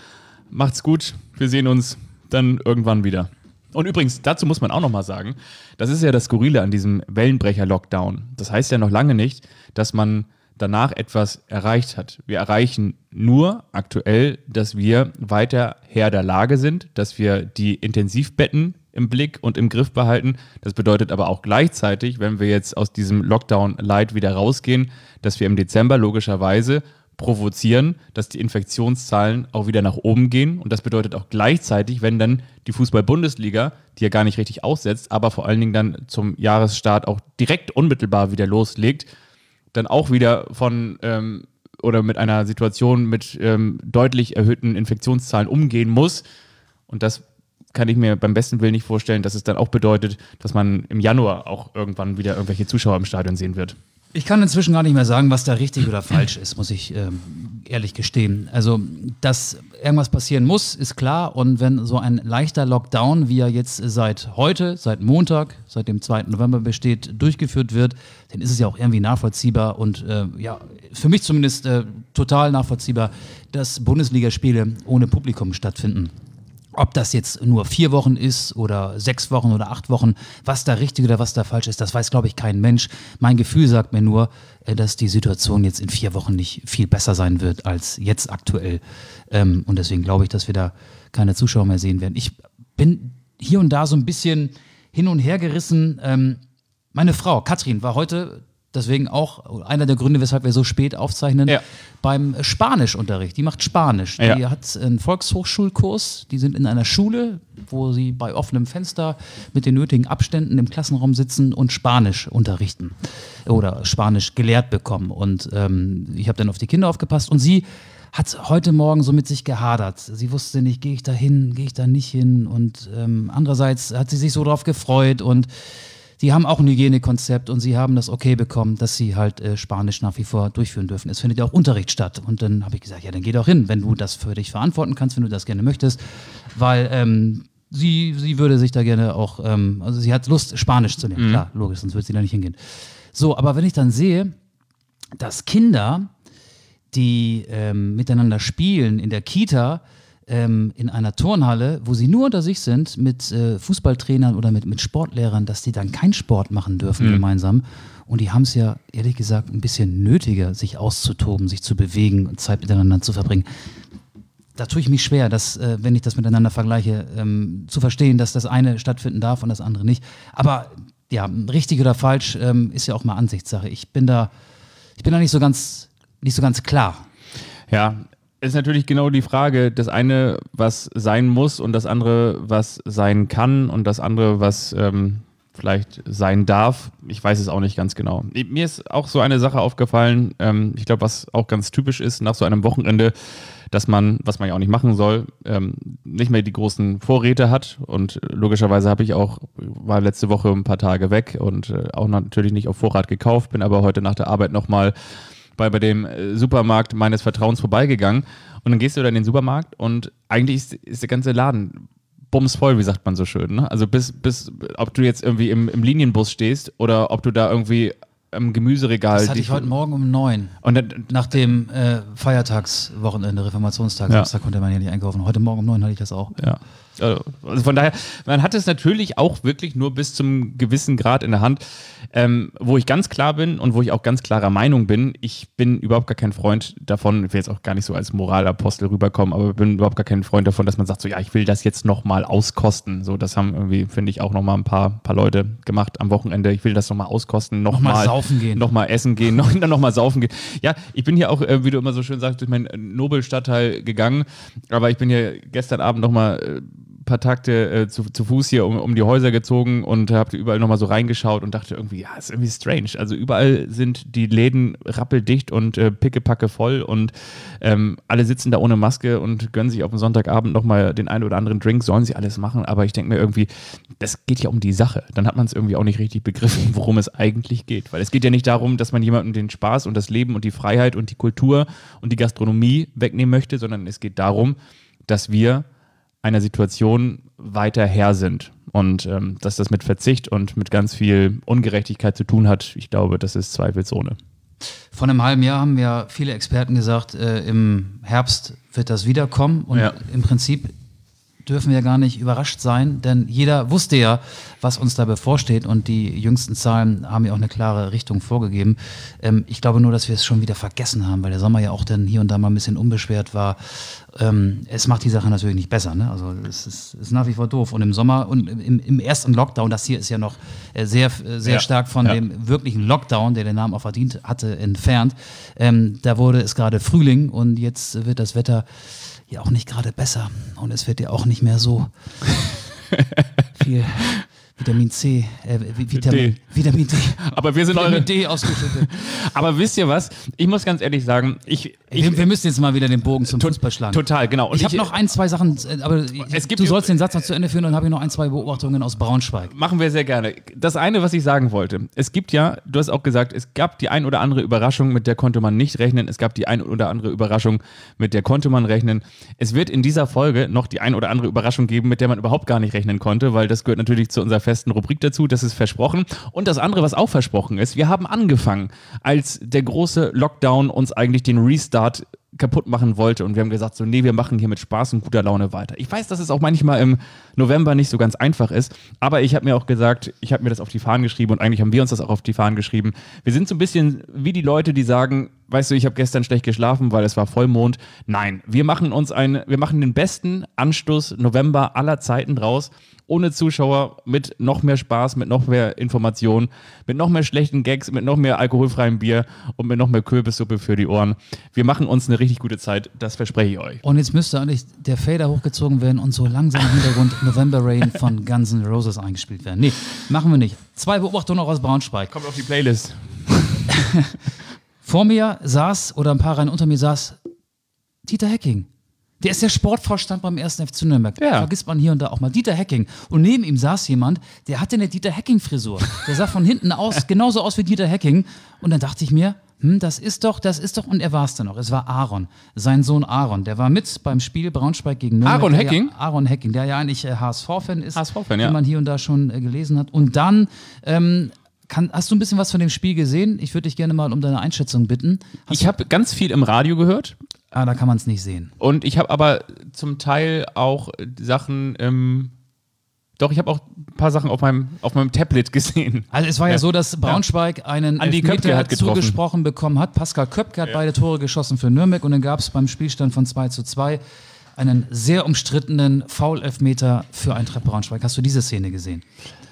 macht's gut. Wir sehen uns dann irgendwann wieder. Und übrigens, dazu muss man auch nochmal sagen, das ist ja das Skurrile an diesem Wellenbrecher-Lockdown. Das heißt ja noch lange nicht, dass man danach etwas erreicht hat. Wir erreichen nur aktuell, dass wir weiter Herr der Lage sind, dass wir die Intensivbetten im Blick und im Griff behalten. Das bedeutet aber auch gleichzeitig, wenn wir jetzt aus diesem Lockdown-Light wieder rausgehen, dass wir im Dezember logischerweise provozieren, dass die Infektionszahlen auch wieder nach oben gehen. Und das bedeutet auch gleichzeitig, wenn dann die Fußball-Bundesliga, die ja gar nicht richtig aussetzt, aber vor allen Dingen dann zum Jahresstart auch direkt unmittelbar wieder loslegt, dann auch wieder von ähm, oder mit einer Situation mit ähm, deutlich erhöhten Infektionszahlen umgehen muss. Und das kann ich mir beim besten Willen nicht vorstellen, dass es dann auch bedeutet, dass man im Januar auch irgendwann wieder irgendwelche Zuschauer im Stadion sehen wird. Ich kann inzwischen gar nicht mehr sagen, was da richtig oder falsch ist, muss ich ähm, ehrlich gestehen. Also, dass irgendwas passieren muss, ist klar. Und wenn so ein leichter Lockdown, wie er jetzt seit heute, seit Montag, seit dem zweiten November besteht, durchgeführt wird, dann ist es ja auch irgendwie nachvollziehbar und äh, ja, für mich zumindest äh, total nachvollziehbar, dass Bundesligaspiele ohne Publikum stattfinden. Ob das jetzt nur vier Wochen ist oder sechs Wochen oder acht Wochen, was da richtig oder was da falsch ist, das weiß, glaube ich, kein Mensch. Mein Gefühl sagt mir nur, dass die Situation jetzt in vier Wochen nicht viel besser sein wird als jetzt aktuell. Und deswegen glaube ich, dass wir da keine Zuschauer mehr sehen werden. Ich bin hier und da so ein bisschen hin und her gerissen. Meine Frau, Katrin, war heute... Deswegen auch einer der Gründe, weshalb wir so spät aufzeichnen, ja. beim Spanischunterricht. Die macht Spanisch. Ja. Die hat einen Volkshochschulkurs. Die sind in einer Schule, wo sie bei offenem Fenster mit den nötigen Abständen im Klassenraum sitzen und Spanisch unterrichten oder Spanisch gelehrt bekommen. Und ähm, ich habe dann auf die Kinder aufgepasst und sie hat heute Morgen so mit sich gehadert. Sie wusste nicht, gehe ich da hin, gehe ich da nicht hin. Und ähm, andererseits hat sie sich so drauf gefreut und die haben auch ein Hygienekonzept und sie haben das okay bekommen, dass sie halt äh, Spanisch nach wie vor durchführen dürfen. Es findet ja auch Unterricht statt. Und dann habe ich gesagt, ja, dann geh doch hin, wenn du das für dich verantworten kannst, wenn du das gerne möchtest. Weil ähm, sie, sie würde sich da gerne auch, ähm, also sie hat Lust, Spanisch zu lernen. Mhm. Klar, logisch, sonst würde sie da nicht hingehen. So, aber wenn ich dann sehe, dass Kinder, die ähm, miteinander spielen in der Kita, in einer Turnhalle, wo sie nur unter sich sind, mit äh, Fußballtrainern oder mit, mit Sportlehrern, dass die dann keinen Sport machen dürfen mhm. gemeinsam. Und die haben es ja, ehrlich gesagt, ein bisschen nötiger, sich auszutoben, sich zu bewegen und Zeit miteinander zu verbringen. Da tue ich mich schwer, dass, äh, wenn ich das miteinander vergleiche, ähm, zu verstehen, dass das eine stattfinden darf und das andere nicht. Aber ja, richtig oder falsch ähm, ist ja auch mal Ansichtssache. Ich bin da, ich bin da nicht so ganz, nicht so ganz klar. Ja, ist natürlich genau die Frage, das eine, was sein muss und das andere, was sein kann und das andere, was ähm, vielleicht sein darf. Ich weiß es auch nicht ganz genau. Mir ist auch so eine Sache aufgefallen, ähm, ich glaube, was auch ganz typisch ist nach so einem Wochenende, dass man, was man ja auch nicht machen soll, ähm, nicht mehr die großen Vorräte hat und logischerweise habe ich auch, war letzte Woche ein paar Tage weg und äh, auch natürlich nicht auf Vorrat gekauft, bin aber heute nach der Arbeit nochmal bei, bei dem Supermarkt meines Vertrauens vorbeigegangen und dann gehst du da in den Supermarkt und eigentlich ist, ist der ganze Laden bumsvoll, wie sagt man so schön. Ne? Also bis, bis, ob du jetzt irgendwie im, im Linienbus stehst oder ob du da irgendwie im Gemüseregal... Das hatte ich heute Morgen um neun. Und dann, nach dem äh, Feiertagswochenende, Reformationstag, Samstag ja. konnte man ja nicht einkaufen. Heute Morgen um neun hatte ich das auch. Ja. Also von daher, man hat es natürlich auch wirklich nur bis zum gewissen Grad in der Hand, ähm, wo ich ganz klar bin und wo ich auch ganz klarer Meinung bin, ich bin überhaupt gar kein Freund davon, ich will jetzt auch gar nicht so als Moralapostel rüberkommen, aber ich bin überhaupt gar kein Freund davon, dass man sagt, so ja, ich will das jetzt nochmal auskosten. So, das haben irgendwie, finde ich, auch nochmal ein paar, paar Leute gemacht am Wochenende. Ich will das nochmal auskosten, nochmal noch saufen gehen. Nochmal essen gehen, noch, dann nochmal saufen gehen. Ja, ich bin hier auch, äh, wie du immer so schön sagst, durch meinen Nobelstadtteil gegangen, aber ich bin hier gestern Abend nochmal äh, paar Takte äh, zu, zu Fuß hier um, um die Häuser gezogen und habe überall nochmal so reingeschaut und dachte irgendwie, ja, ist irgendwie strange. Also überall sind die Läden rappeldicht und äh, pickepacke voll und ähm, alle sitzen da ohne Maske und gönnen sich auf dem Sonntagabend nochmal den einen oder anderen Drink, sollen sie alles machen, aber ich denke mir irgendwie, das geht ja um die Sache. Dann hat man es irgendwie auch nicht richtig begriffen, worum es eigentlich geht. Weil es geht ja nicht darum, dass man jemandem den Spaß und das Leben und die Freiheit und die Kultur und die Gastronomie wegnehmen möchte, sondern es geht darum, dass wir einer Situation weiter Herr sind. Und ähm, dass das mit Verzicht und mit ganz viel Ungerechtigkeit zu tun hat, ich glaube, das ist zweifelsohne. Vor einem halben Jahr haben ja viele Experten gesagt, äh, im Herbst wird das wiederkommen. Und Ja. im Prinzip dürfen wir gar nicht überrascht sein, denn jeder wusste ja, was uns da bevorsteht und die jüngsten Zahlen haben ja auch eine klare Richtung vorgegeben. Ähm, ich glaube nur, dass wir es schon wieder vergessen haben, weil der Sommer ja auch dann hier und da mal ein bisschen unbeschwert war. Ähm, es macht die Sache natürlich nicht besser, ne? Also es ist, ist nach wie vor doof. Und im Sommer und im, im ersten Lockdown, das hier ist ja noch äh, sehr, äh, sehr Ja. stark von Ja. dem wirklichen Lockdown, der den Namen auch verdient hatte, entfernt. Ähm, da wurde es gerade Frühling und jetzt wird das Wetter ja auch nicht gerade besser. Und es wird ja auch nicht mehr so viel Vitamin C, äh, Vi- Vitamin, D. Vitamin D. Aber wir sind Vitamin eure. D ausgeschüttet. Aber wisst ihr was? Ich muss ganz ehrlich sagen, ich. ich wir, wir müssen jetzt mal wieder den Bogen zum Fußball schlagen. Total, genau. Und Ich habe noch ein, zwei Sachen, äh, aber Es gibt du hier- sollst den Satz noch zu Ende führen und dann habe ich noch ein, zwei Beobachtungen aus Braunschweig. Machen wir sehr gerne. Das eine, was ich sagen wollte, es gibt ja, du hast auch gesagt, es gab die ein oder andere Überraschung, mit der konnte man nicht rechnen. Es gab die ein oder andere Überraschung, mit der konnte man rechnen. Es wird in dieser Folge noch die ein oder andere Überraschung geben, mit der man überhaupt gar nicht rechnen konnte, weil das gehört natürlich zu unserer festen Rubrik dazu. Das ist versprochen. Und das andere, was auch versprochen ist, wir haben angefangen, als der große Lockdown uns eigentlich den Restart kaputt machen wollte und wir haben gesagt so, nee, wir machen hier mit Spaß und guter Laune weiter. Ich weiß, dass es auch manchmal im November nicht so ganz einfach ist, aber ich habe mir auch gesagt, ich habe mir das auf die Fahnen geschrieben und eigentlich haben wir uns das auch auf die Fahnen geschrieben. Wir sind so ein bisschen wie die Leute, die sagen, weißt du, ich habe gestern schlecht geschlafen, weil es war Vollmond. Nein, wir machen uns ein, wir machen den besten Anstoß November aller Zeiten draus, ohne Zuschauer, mit noch mehr Spaß, mit noch mehr Informationen, mit noch mehr schlechten Gags, mit noch mehr alkoholfreiem Bier und mit noch mehr Kürbissuppe für die Ohren. Wir machen uns eine richtig gute Zeit, das verspreche ich euch. Und jetzt müsste eigentlich der Fader hochgezogen werden und so langsam im Hintergrund November Rain von Guns N' Roses eingespielt werden. Nee, machen wir nicht. Zwei Beobachtungen noch aus Braunschweig. Kommt auf die Playlist. Vor mir saß, oder ein paar Reihen unter mir saß, Dieter Hecking. Der ist der Sportvorstand beim ersten F C Nürnberg. Ja. Vergisst man hier und da auch mal. Dieter Hecking. Und neben ihm saß jemand, der hatte eine Dieter Hecking-Frisur. Der sah von hinten aus genauso aus wie Dieter Hecking. Und dann dachte ich mir, hm, das ist doch, das ist doch, und er war es dann noch. Es war Aaron, sein Sohn Aaron. Der war mit beim Spiel Braunschweig gegen Nürnberg. Aaron Der Hecking? Ja, Aaron Hecking, der ja eigentlich äh, H S V-Fan ist. H S V-Fan, ja. Den man hier und da schon äh, gelesen hat. Und dann, ähm, kann, hast du ein bisschen was von dem Spiel gesehen? Ich würde dich gerne mal um deine Einschätzung bitten. Hast Ich habe ganz viel im Radio gehört. Ah, da kann man es nicht sehen. Und ich habe aber zum Teil auch Sachen, ähm, doch, ich habe auch ein paar Sachen auf meinem, auf meinem Tablet gesehen. Also es war ja, Ja. so, dass Braunschweig einen Andi Köpke Elfmeter hat getroffen. zugesprochen bekommen hat. Pascal Köpke hat beide Tore geschossen für Nürnberg und dann gab es beim Spielstand von zwei zu zwei einen sehr umstrittenen Foul-Elfmeter für Eintracht Braunschweig. Hast du diese Szene gesehen?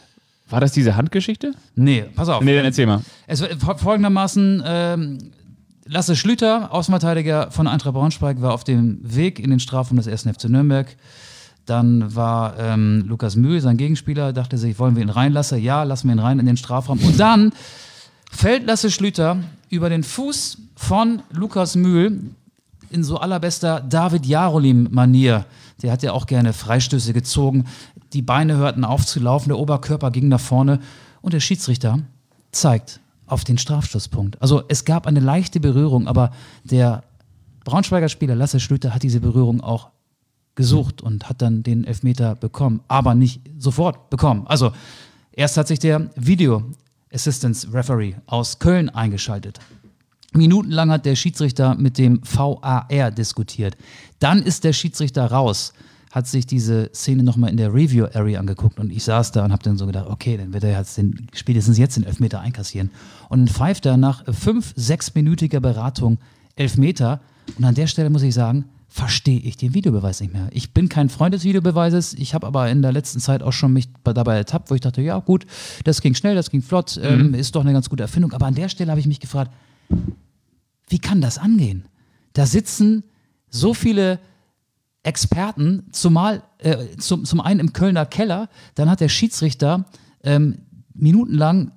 War das diese Handgeschichte? Nee, pass auf. Nee, dann erzähl mal. Es war folgendermaßen, ähm, Lasse Schlüter, Außenverteidiger von Eintracht Braunschweig, war auf dem Weg in den Strafraum des ersten F C Nürnberg. Dann war ähm, Lukas Mühl, sein Gegenspieler, dachte sich, wollen wir ihn reinlassen? Ja, lassen wir ihn rein in den Strafraum. Und dann fällt Lasse Schlüter über den Fuß von Lukas Mühl in so allerbester David Jarolim-Manier. Der hat ja auch gerne Freistöße gezogen. Die Beine hörten auf zu laufen, der Oberkörper ging nach vorne und der Schiedsrichter zeigt auf den Strafstoßpunkt. Also es gab eine leichte Berührung, aber der Braunschweiger Spieler Lasse Schlüter hat diese Berührung auch gesucht und hat dann den Elfmeter bekommen, aber nicht sofort bekommen. Also erst hat sich der Video Assistance Referee aus Köln eingeschaltet. Minutenlang hat der Schiedsrichter mit dem V A R diskutiert. Dann ist der Schiedsrichter raus, hat sich diese Szene nochmal in der Review-Area angeguckt und ich saß da und habe dann so gedacht, okay, dann wird er jetzt den, spätestens jetzt den Elfmeter einkassieren. Und dann pfeift er nach fünf-, sechsminütiger Beratung Elfmeter und an der Stelle muss ich sagen, verstehe ich den Videobeweis nicht mehr. Ich bin kein Freund des Videobeweises, ich habe aber in der letzten Zeit auch schon mich dabei ertappt, wo ich dachte, ja gut, das ging schnell, das ging flott, mhm. ähm, ist doch eine ganz gute Erfindung, aber an der Stelle habe ich mich gefragt, wie kann das angehen? Da sitzen so viele Experten, zumal äh, zum, zum einen im Kölner Keller, dann hat der Schiedsrichter ähm, minutenlang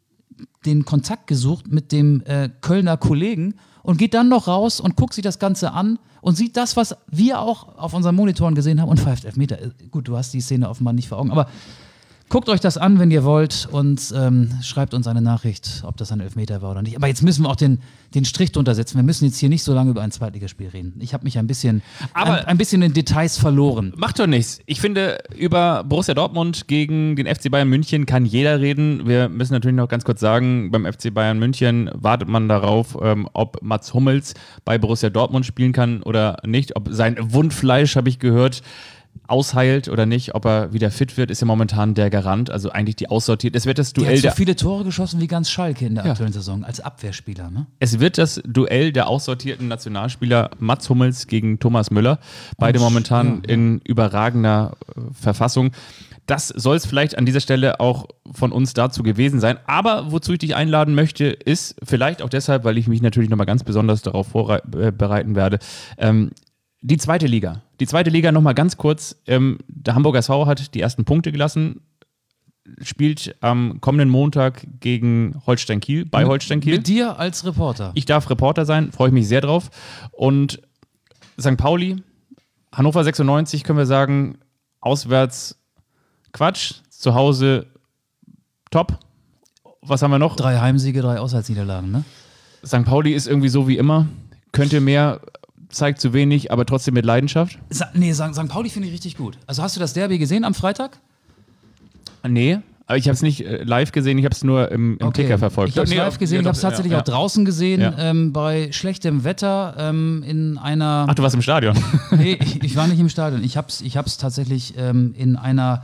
den Kontakt gesucht mit dem äh, Kölner Kollegen und geht dann noch raus und guckt sich das Ganze an und sieht das, was wir auch auf unseren Monitoren gesehen haben und pfeift Elfmeter. Gut, du hast die Szene offenbar nicht vor Augen, aber Guckt euch das an, wenn ihr wollt und ähm, schreibt uns eine Nachricht, ob das ein Elfmeter war oder nicht. Aber jetzt müssen wir auch den, den Strich drunter setzen. Wir müssen jetzt hier nicht so lange über ein Zweitligaspiel reden. Ich habe mich ein bisschen, Aber ein, ein bisschen in Details verloren. Macht doch nichts. Ich finde, über Borussia Dortmund gegen den F C Bayern München kann jeder reden. Wir müssen natürlich noch ganz kurz sagen, beim F C Bayern München wartet man darauf, ähm, ob Mats Hummels bei Borussia Dortmund spielen kann oder nicht. Ob sein Wundfleisch, habe ich gehört, ausheilt oder nicht, ob er wieder fit wird, ist ja momentan der Garant, also eigentlich die aussortiert. Es wird das Der Duell hat so der viele Tore geschossen wie ganz Schalke in der Ja. aktuellen Saison als Abwehrspieler. Ne? Es wird das Duell der aussortierten Nationalspieler Mats Hummels gegen Thomas Müller, beide Und, momentan ja, ja. in überragender äh, Verfassung. Das soll es vielleicht an dieser Stelle auch von uns dazu gewesen sein. Aber wozu ich dich einladen möchte, ist vielleicht auch deshalb, weil ich mich natürlich nochmal ganz besonders darauf vorbereiten werde, ähm, die zweite Liga. Die zweite Liga nochmal ganz kurz. Ähm, der Hamburger S V hat die ersten Punkte gelassen, spielt am kommenden Montag gegen Holstein Kiel, bei Holstein Kiel. Mit dir als Reporter. Ich darf Reporter sein, freue ich mich sehr drauf. Und Sankt Pauli, Hannover sechsundneunzig, können wir sagen, auswärts Quatsch, zu Hause top. Was haben wir noch? Drei Heimsiege, drei Auswärtsniederlagen, ne? Sankt Pauli ist irgendwie so wie immer, könnte mehr, zeigt zu wenig, aber trotzdem mit Leidenschaft. Sa nee, Sankt Pauli finde ich richtig gut. Also hast du das Derby gesehen am Freitag? Nee, aber ich habe es nicht äh, live gesehen, ich habe es nur im, im Okay. Ticker verfolgt. Ich habe es Nee, live gesehen, ja, ich habe es doch, tatsächlich ja, auch draußen gesehen, Ja. ähm, bei schlechtem Wetter ähm, in einer... Ach, du warst im Stadion. Nee, ich, ich war nicht im Stadion. Ich habe es ich hab's tatsächlich ähm, in einer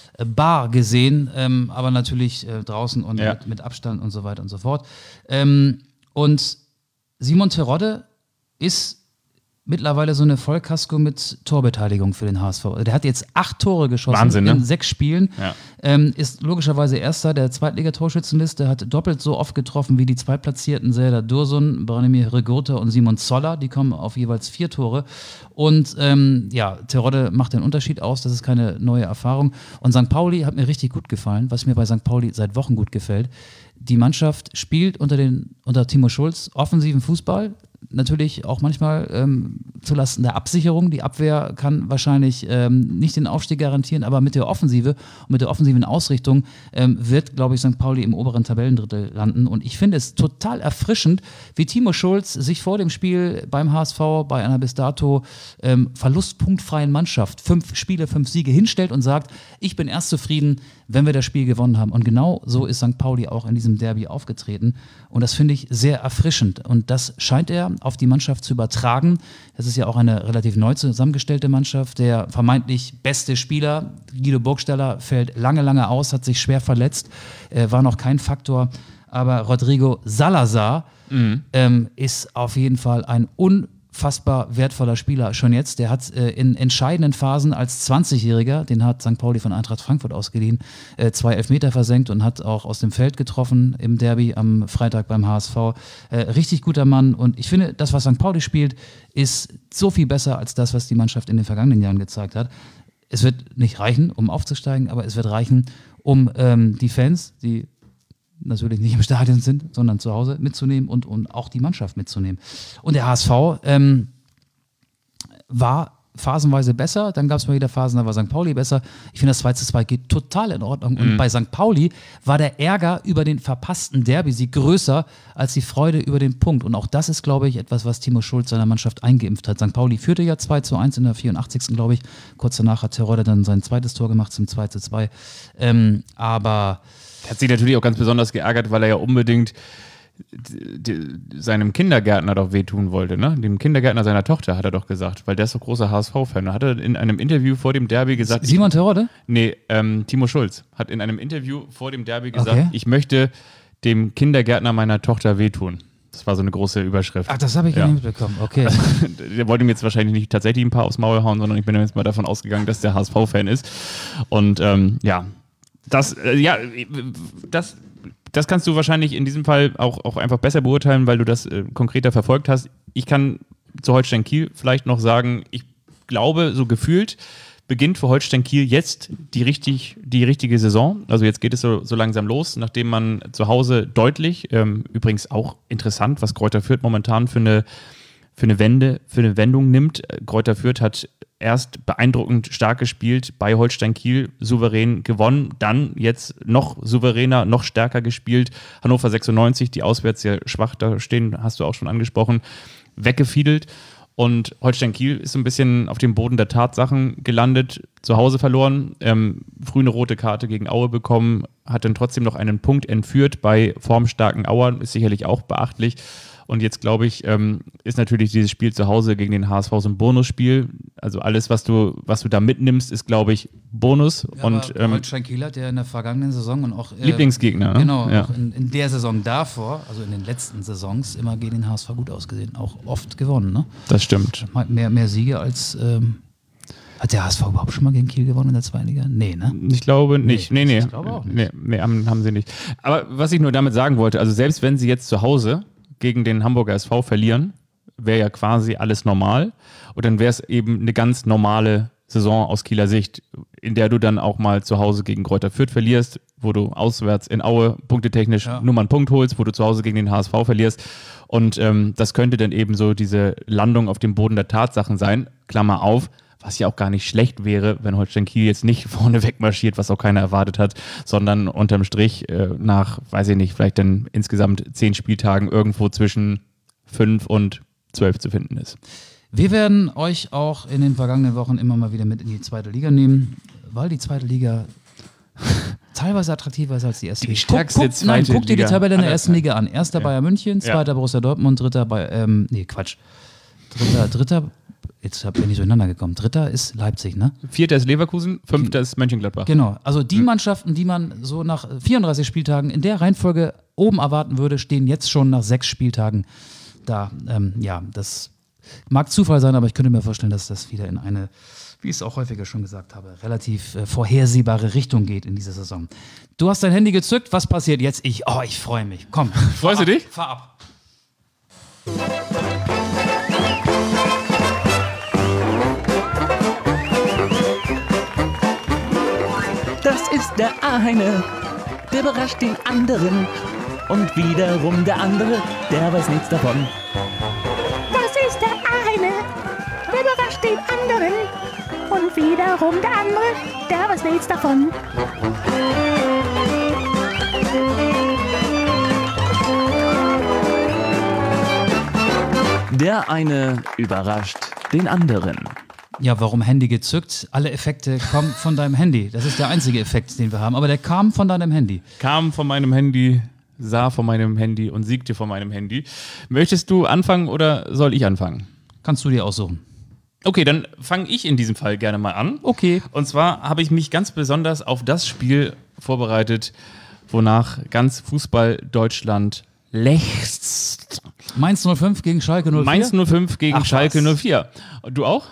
Bar gesehen, ähm, aber natürlich äh, draußen und Ja. mit, mit Abstand und so weiter und so fort. Ähm, und Simon Terodde ist mittlerweile so eine Vollkasko mit Torbeteiligung für den H S V. Also der hat jetzt acht Tore geschossen Wahnsinn, ne? in sechs Spielen. Ja. Ähm, ist logischerweise Erster der Zweitliga-Torschützenliste, hat doppelt so oft getroffen wie die Zweitplatzierten Serdar Dursun, Branimir Hrgota und Simon Zoller. Die kommen auf jeweils vier Tore. Und ähm, ja, Terodde macht den Unterschied aus. Das ist keine neue Erfahrung. Und Sankt Pauli hat mir richtig gut gefallen, was mir bei Sankt Pauli seit Wochen gut gefällt. Die Mannschaft spielt unter, den, unter Timo Schulz offensiven Fußball. Natürlich auch manchmal ähm, zulasten der Absicherung. Die Abwehr kann wahrscheinlich ähm, nicht den Aufstieg garantieren, aber mit der Offensive und mit der offensiven Ausrichtung ähm, wird, glaube ich, Sankt Pauli im oberen Tabellendrittel landen. Und ich finde es total erfrischend, wie Timo Schulz sich vor dem Spiel beim H S V, bei einer bis dato ähm, verlustpunktfreien Mannschaft, fünf Spiele, fünf Siege hinstellt und sagt, ich bin erst zufrieden, wenn wir das Spiel gewonnen haben. Und genau so ist Sankt Pauli auch in diesem Derby aufgetreten. Und das finde ich sehr erfrischend. Und das scheint er auf die Mannschaft zu übertragen. Das ist ja auch eine relativ neu zusammengestellte Mannschaft. Der vermeintlich beste Spieler, Guido Burgstaller, fällt lange, lange aus, hat sich schwer verletzt, äh, war noch kein Faktor. Aber Rodrigo Salazar mhm. ähm, ist auf jeden Fall ein unfassbar wertvoller Spieler schon jetzt. Der hat äh, in entscheidenden Phasen als zwanzigjähriger, den hat Sankt Pauli von Eintracht Frankfurt ausgeliehen, äh, zwei Elfmeter versenkt und hat auch aus dem Feld getroffen im Derby am Freitag beim H S V. Äh, richtig guter Mann und ich finde, das, was Sankt Pauli spielt, ist so viel besser als das, was die Mannschaft in den vergangenen Jahren gezeigt hat. Es wird nicht reichen, um aufzusteigen, aber es wird reichen, um ähm, die Fans, die natürlich nicht im Stadion sind, sondern zu Hause mitzunehmen und, und auch die Mannschaft mitzunehmen. Und der H S V ähm, war phasenweise besser, dann gab es mal wieder Phasen, da war Sankt Pauli besser. Ich finde, das zwei zu zwei geht total in Ordnung. Und mhm. bei Sankt Pauli war der Ärger über den verpassten Derby-Sieg größer als die Freude über den Punkt. Und auch das ist, glaube ich, etwas, was Timo Schulz seiner Mannschaft eingeimpft hat. Sankt Pauli führte ja zwei zu eins in der vierundachtzigsten glaube ich. Kurz danach hat Terodde dann sein zweites Tor gemacht zum zwei zu zwei. Ähm, aber Er hat sich natürlich auch ganz besonders geärgert, weil er ja unbedingt seinem Kindergärtner doch wehtun wollte, ne? Dem Kindergärtner seiner Tochter, hat er doch gesagt, weil der ist doch großer H S V-Fan. Hat er in einem Interview vor dem Derby gesagt... Simon Terodde? Nee, ähm, Timo Schulz hat in einem Interview vor dem Derby gesagt, Okay. ich möchte dem Kindergärtner meiner Tochter wehtun. Das war so eine große Überschrift. Ach, das habe ich ja nicht mitbekommen. Okay. Der wollte mir jetzt wahrscheinlich nicht tatsächlich ein paar aufs Maul hauen, sondern ich bin jetzt mal davon ausgegangen, dass der H S V-Fan ist. Und ähm, ja, das, äh, ja, das... Das kannst du wahrscheinlich in diesem Fall auch, auch einfach besser beurteilen, weil du das äh, konkreter verfolgt hast. Ich kann zu Holstein Kiel vielleicht noch sagen, ich glaube, so gefühlt beginnt für Holstein Kiel jetzt die, richtig, die richtige Saison. Also jetzt geht es so, so langsam los, nachdem man zu Hause deutlich, ähm, übrigens auch interessant, was Kräuter Fürth momentan für eine für eine Wende, für eine Wendung nimmt. Greuther Fürth hat erst beeindruckend stark gespielt, bei Holstein Kiel souverän gewonnen, dann jetzt noch souveräner, noch stärker gespielt. Hannover sechsundneunzig, die auswärts sehr schwach da stehen, hast du auch schon angesprochen, weggefiedelt. Und Holstein Kiel ist so ein bisschen auf dem Boden der Tatsachen gelandet, zu Hause verloren, ähm, früh eine rote Karte gegen Aue bekommen, hat dann trotzdem noch einen Punkt entführt bei formstarken Auern, ist sicherlich auch beachtlich. Und jetzt, glaube ich, ähm, ist natürlich dieses Spiel zu Hause gegen den H S V so ein Bonusspiel. Also alles, was du, was du da mitnimmst, ist, glaube ich, Bonus. Ja, und ähm, Holstein Kiel hat ja in der vergangenen Saison und auch äh, Lieblingsgegner. Ne? Genau, ja. auch in, in der Saison davor, also in den letzten Saisons, immer gegen den H S V gut ausgesehen, auch oft gewonnen. Ne? Das stimmt. Mehr, mehr Siege als ähm, hat der H S V überhaupt schon mal gegen Kiel gewonnen in der zweiten Liga? Nee, ne? Ich glaube nicht. Nee, nee. Ich glaube auch nicht. Nee, nee haben, haben sie nicht. Aber was ich nur damit sagen wollte, also selbst wenn sie jetzt zu Hause gegen den Hamburger S V verlieren, wäre ja quasi alles normal. Und dann wäre es eben eine ganz normale Saison aus Kieler Sicht, in der du dann auch mal zu Hause gegen Greuther Fürth verlierst, wo du auswärts in Aue punktetechnisch ja. nur mal einen Punkt holst, wo du zu Hause gegen den H S V verlierst. Und ähm, das könnte dann eben so diese Landung auf dem Boden der Tatsachen sein, Klammer auf, was ja auch gar nicht schlecht wäre, wenn Holstein Kiel jetzt nicht vorne wegmarschiert, was auch keiner erwartet hat, sondern unterm Strich äh, nach, weiß ich nicht, vielleicht dann insgesamt zehn Spieltagen irgendwo zwischen fünf und zwölf zu finden ist. Wir werden euch auch in den vergangenen Wochen immer mal wieder mit in die zweite Liga nehmen, weil die zweite Liga teilweise attraktiver ist als die erste Die Liga. stärkste guck, guck, zweite nein, guck dir die Liga Tabelle in der aller ersten Zeiten. Liga an. Erster Ja. Bayern München, zweiter Ja. Borussia Dortmund, dritter bei, ähm, nee, Quatsch. Dritter, dritter, jetzt bin ich durcheinander gekommen. Dritter ist Leipzig, ne? Vierter ist Leverkusen, fünfter ist Mönchengladbach. Genau, also die Mannschaften, die man so nach vierunddreißig Spieltagen in der Reihenfolge oben erwarten würde, stehen jetzt schon nach sechs Spieltagen da. Ähm, ja, das mag Zufall sein, aber ich könnte mir vorstellen, dass das wieder in eine, wie ich es auch häufiger schon gesagt habe, relativ äh, vorhersehbare Richtung geht in dieser Saison. Du hast dein Handy gezückt, was passiert jetzt? Ich, oh, ich freue mich. Komm. Freust du dich? Fahr ab. Das ist der eine, der überrascht den anderen. Und wiederum der andere, der weiß nichts davon. Das ist der eine, der überrascht den anderen. Und wiederum der andere, der weiß nichts davon. Der eine überrascht den anderen. Ja, warum Handy gezückt? Alle Effekte kommen von deinem Handy. Das ist der einzige Effekt, den wir haben. Aber der kam von deinem Handy. Kam von meinem Handy, sah von meinem Handy und siegte von meinem Handy. Möchtest du anfangen oder soll ich anfangen? Kannst du dir aussuchen. Okay, dann fange ich in diesem Fall gerne mal an. Okay. Und zwar habe ich mich ganz besonders auf das Spiel vorbereitet, wonach ganz Fußball Deutschland lechzt. Mainz null fünf gegen Schalke null vier? Mainz null fünf gegen Ach, Schalke was. null vier. Du auch?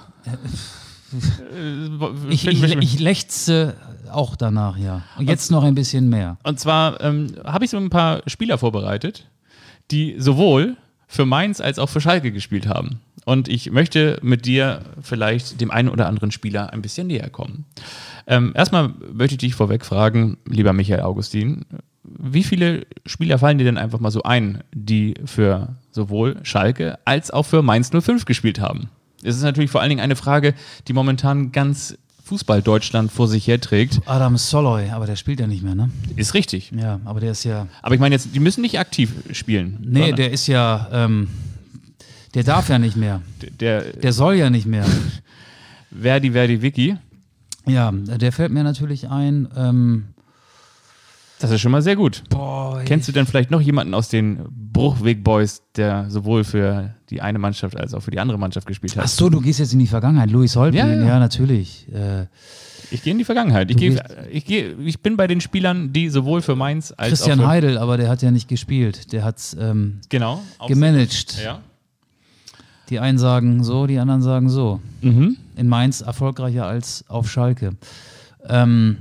Ich, ich, ich lechze auch danach, ja. Und jetzt noch ein bisschen mehr. Und zwar ähm, habe ich so ein paar Spieler vorbereitet, die sowohl für Mainz als auch für Schalke gespielt haben. Und ich möchte mit dir vielleicht dem einen oder anderen Spieler ein bisschen näher kommen. Ähm, erstmal möchte ich dich vorweg fragen, lieber Michael Augustin, wie viele Spieler fallen dir denn einfach mal so ein, die für sowohl Schalke als auch für Mainz null fünf gespielt haben? Es ist natürlich vor allen Dingen eine Frage, die momentan ganz Fußball-Deutschland vor sich herträgt. Adam Soloy, aber der spielt ja nicht mehr, ne? Ist richtig. Ja, aber der ist ja... Aber ich meine jetzt, die müssen nicht aktiv spielen. Nee, sondern der ist ja... Ähm, der darf ja nicht mehr. der Der soll ja nicht mehr. Verdi, Verdi, Vicky. Ja, der fällt mir natürlich ein. Ähm, Das ist schon mal sehr gut. boah, Kennst du denn vielleicht noch jemanden aus den Bruchweg-Boys, der sowohl für die eine Mannschaft als auch für die andere Mannschaft gespielt hat? Ach so, du gehst jetzt in die Vergangenheit. Louis Holtby, Ja, ja, ja. natürlich. Äh, Ich gehe in die Vergangenheit. Ich, Du gehe, gehst- ich, gehe, ich bin bei den Spielern, die sowohl für Mainz als Christian auch für... Heidel, aber der hat ja nicht gespielt. Der hat ähm, Genau. auch- gemanagt. Ja. Die einen sagen so, die anderen sagen so. Mhm. In Mainz erfolgreicher als auf Schalke. Ähm,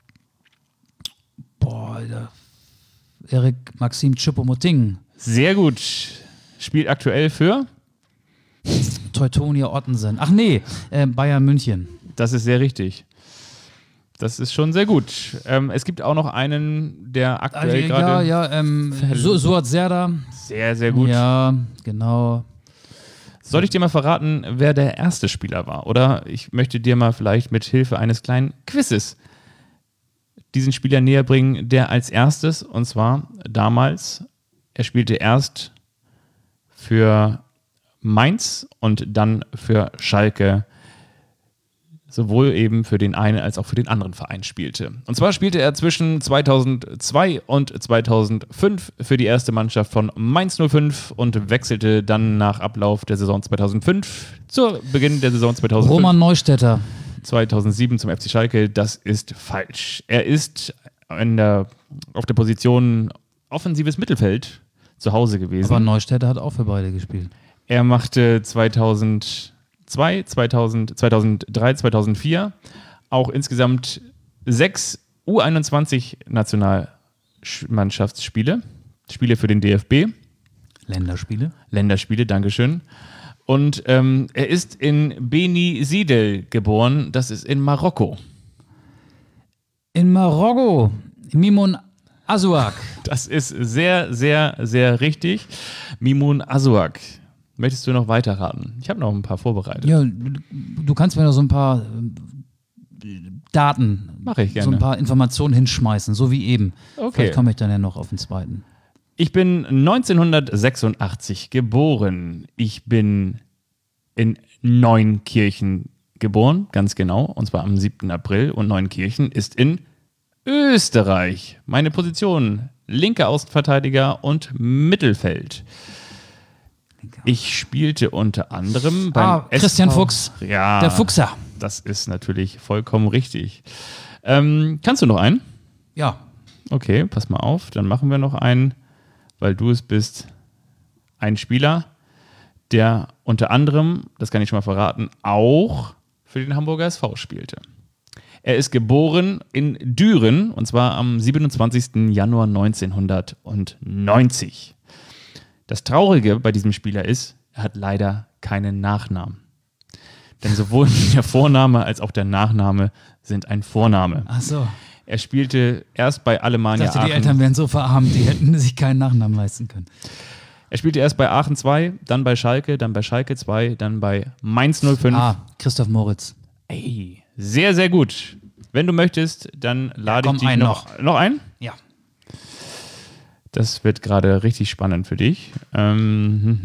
boah, Alter. Erik Maxim Choupo-Moting. Sehr gut. Spielt aktuell für... Teutonia Ottensen. Ach nee, äh, Bayern München. Das ist sehr richtig. Das ist schon sehr gut. Ähm, es gibt auch noch einen, der aktuell ja, gerade... ja, ähm, Su- Suat Serdar. Sehr, sehr gut. Ja, genau. Soll ich dir mal verraten, wer der erste Spieler war? Oder ich möchte dir mal vielleicht mit Hilfe eines kleinen Quizzes diesen Spieler näher bringen, der als erstes, und zwar damals, er spielte erst für Mainz und dann für Schalke, sowohl eben für den einen als auch für den anderen Verein spielte. Und zwar spielte er zwischen zweitausendzwei und zweitausendfünf für die erste Mannschaft von Mainz null fünf und wechselte dann nach Ablauf der Saison zweitausendfünf zu Beginn der Saison zweitausendfünf. Roman Neustädter. zweitausendsieben zum F C Schalke. Das ist falsch. Er ist in der, auf der Position offensives Mittelfeld zu Hause gewesen. Aber Neustädter hat auch für beide gespielt. Er machte zweitausendzwei, zweitausend, zweitausenddrei, zweitausendvier auch insgesamt sechs U einundzwanzig-Nationalmannschaftsspiele, Spiele für den D F B. Länderspiele. Länderspiele, Dankeschön. Und ähm, er ist in Beni Sidel geboren, das ist in Marokko. In Marokko. Mimoun Azuak. Das ist sehr, sehr, sehr richtig. Mimoun Azuak. Möchtest du noch weiter raten? Ich habe noch ein paar vorbereitet. Ja, du kannst mir noch so ein paar äh, Daten, Mache ich gerne. so ein paar Informationen hinschmeißen, so wie eben. Okay. Vielleicht komme ich dann ja noch auf den zweiten. Ich bin neunzehnhundertsechsundachtzig geboren. Ich bin in Neunkirchen geboren, ganz genau, und zwar am siebten April. Und Neunkirchen ist in Österreich. Meine Position, linker Außenverteidiger und Mittelfeld. Ich spielte unter anderem beim Ah, Christian S V Fuchs. Ja, Der Fuchser. das ist natürlich vollkommen richtig. Ähm, kannst du noch einen? Ja. Okay, pass mal auf, dann machen wir noch einen, weil du es bist, ein Spieler, der unter anderem, das kann ich schon mal verraten, auch für den Hamburger S V spielte. Er ist geboren in Düren, und zwar am siebenundzwanzigsten Januar neunzehnhundertneunzig. Das Traurige bei diesem Spieler ist, er hat leider keinen Nachnamen. Denn sowohl der Vorname als auch der Nachname sind ein Vorname. Ach so. Er spielte erst bei Ich Alemannia dachte, die Aachen. Eltern wären so verarmt, die hätten sich keinen Nachnamen leisten können. Er spielte erst bei Aachen zwei, dann bei Schalke, dann bei Schalke zwei, dann bei Mainz null fünf. Ah, Christoph Moritz. Ey, sehr, sehr gut. Wenn du möchtest, dann lade komm, ich dich einen noch, noch ein. Ja. Das wird gerade richtig spannend für dich. Ähm,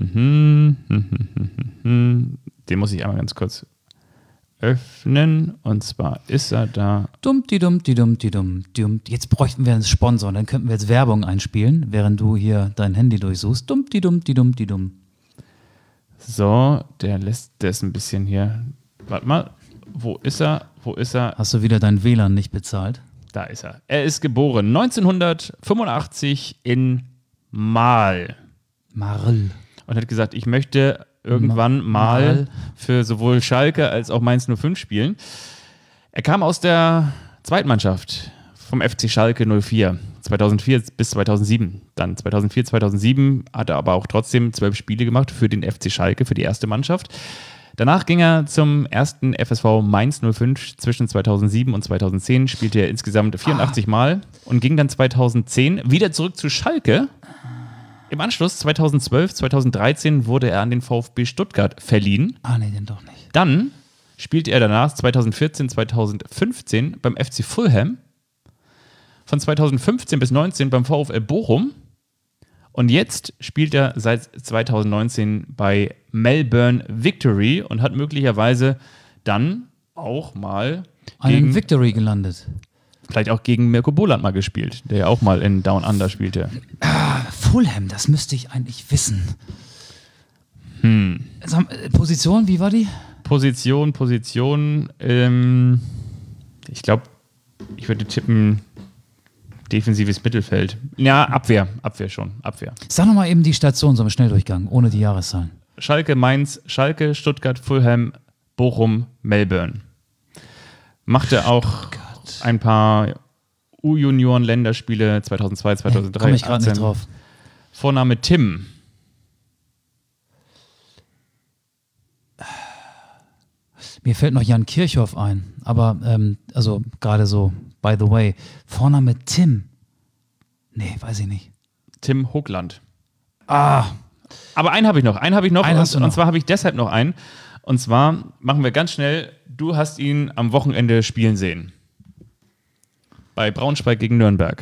den muss ich einmal ganz kurz öffnen. Und zwar ist er da. Dumm, die dumm, die dumm, die dumm, die dumm. Jetzt bräuchten wir einen Sponsor, dann könnten wir jetzt Werbung einspielen, während du hier dein Handy durchsuchst. Dumm, die dumm, die dumm, die dumm. So, der lässt das ein bisschen hier. Warte mal, wo ist er? Wo ist er? Hast du wieder dein W L A N nicht bezahlt? Da ist er. Er ist geboren neunzehnhundertfünfundachtzig in Marl Marl. und hat gesagt, ich möchte irgendwann mal Marl. für sowohl Schalke als auch Mainz null fünf spielen. Er kam aus der Zweitmannschaft vom F C Schalke null vier, zweitausendvier bis zweitausendsieben. Dann zweitausendvier, zweitausendsieben hat er aber auch trotzdem zwölf Spiele gemacht für den F C Schalke, für die erste Mannschaft. Danach ging er zum ersten F S V Mainz null fünf. Zwischen zweitausendsieben und zweitausendzehn spielte er insgesamt vierundachtzig Mal und ging dann zweitausendzehn wieder zurück zu Schalke. Im Anschluss zweitausendzwölf, zweitausenddreizehn wurde er an den VfB Stuttgart verliehen. Ah, nee, den doch nicht. Dann spielte er danach zweitausendvierzehn, zweitausendfünfzehn beim F C Fulham. Von zweitausendfünfzehn bis neunzehn beim VfL Bochum. Und jetzt spielt er seit zweitausendneunzehn bei Melbourne Victory und hat möglicherweise dann auch mal Einen gegen, Victory gelandet. vielleicht auch gegen Mirko Boland mal gespielt, der ja auch mal in Down Under spielte. Fulham, das müsste ich eigentlich wissen. Hm. Sag, äh, Position, wie war die? Position, Position, ähm, ich glaube, ich würde tippen, defensives Mittelfeld. Ja, Abwehr, Abwehr schon, Abwehr. Sag nochmal eben die Station, so im Schnelldurchgang, ohne die Jahreszahlen. Schalke, Mainz, Schalke, Stuttgart, Fulham, Bochum, Melbourne. Machte auch ein paar U-Junioren-Länderspiele zweitausendzwei, zweitausenddrei. Komme ich gerade nicht achtzehn. drauf. Vorname Tim. Mir fällt noch Jan Kirchhoff ein, aber ähm, also gerade so, by the way. Vorname Tim. Nee, weiß ich nicht. Tim Hoogland. Ah, Aber einen habe ich noch. Einen habe ich noch. Einen und, hast du noch. und zwar habe ich deshalb noch einen. Und zwar machen wir ganz schnell. Du hast ihn am Wochenende spielen sehen. Bei Braunschweig gegen Nürnberg.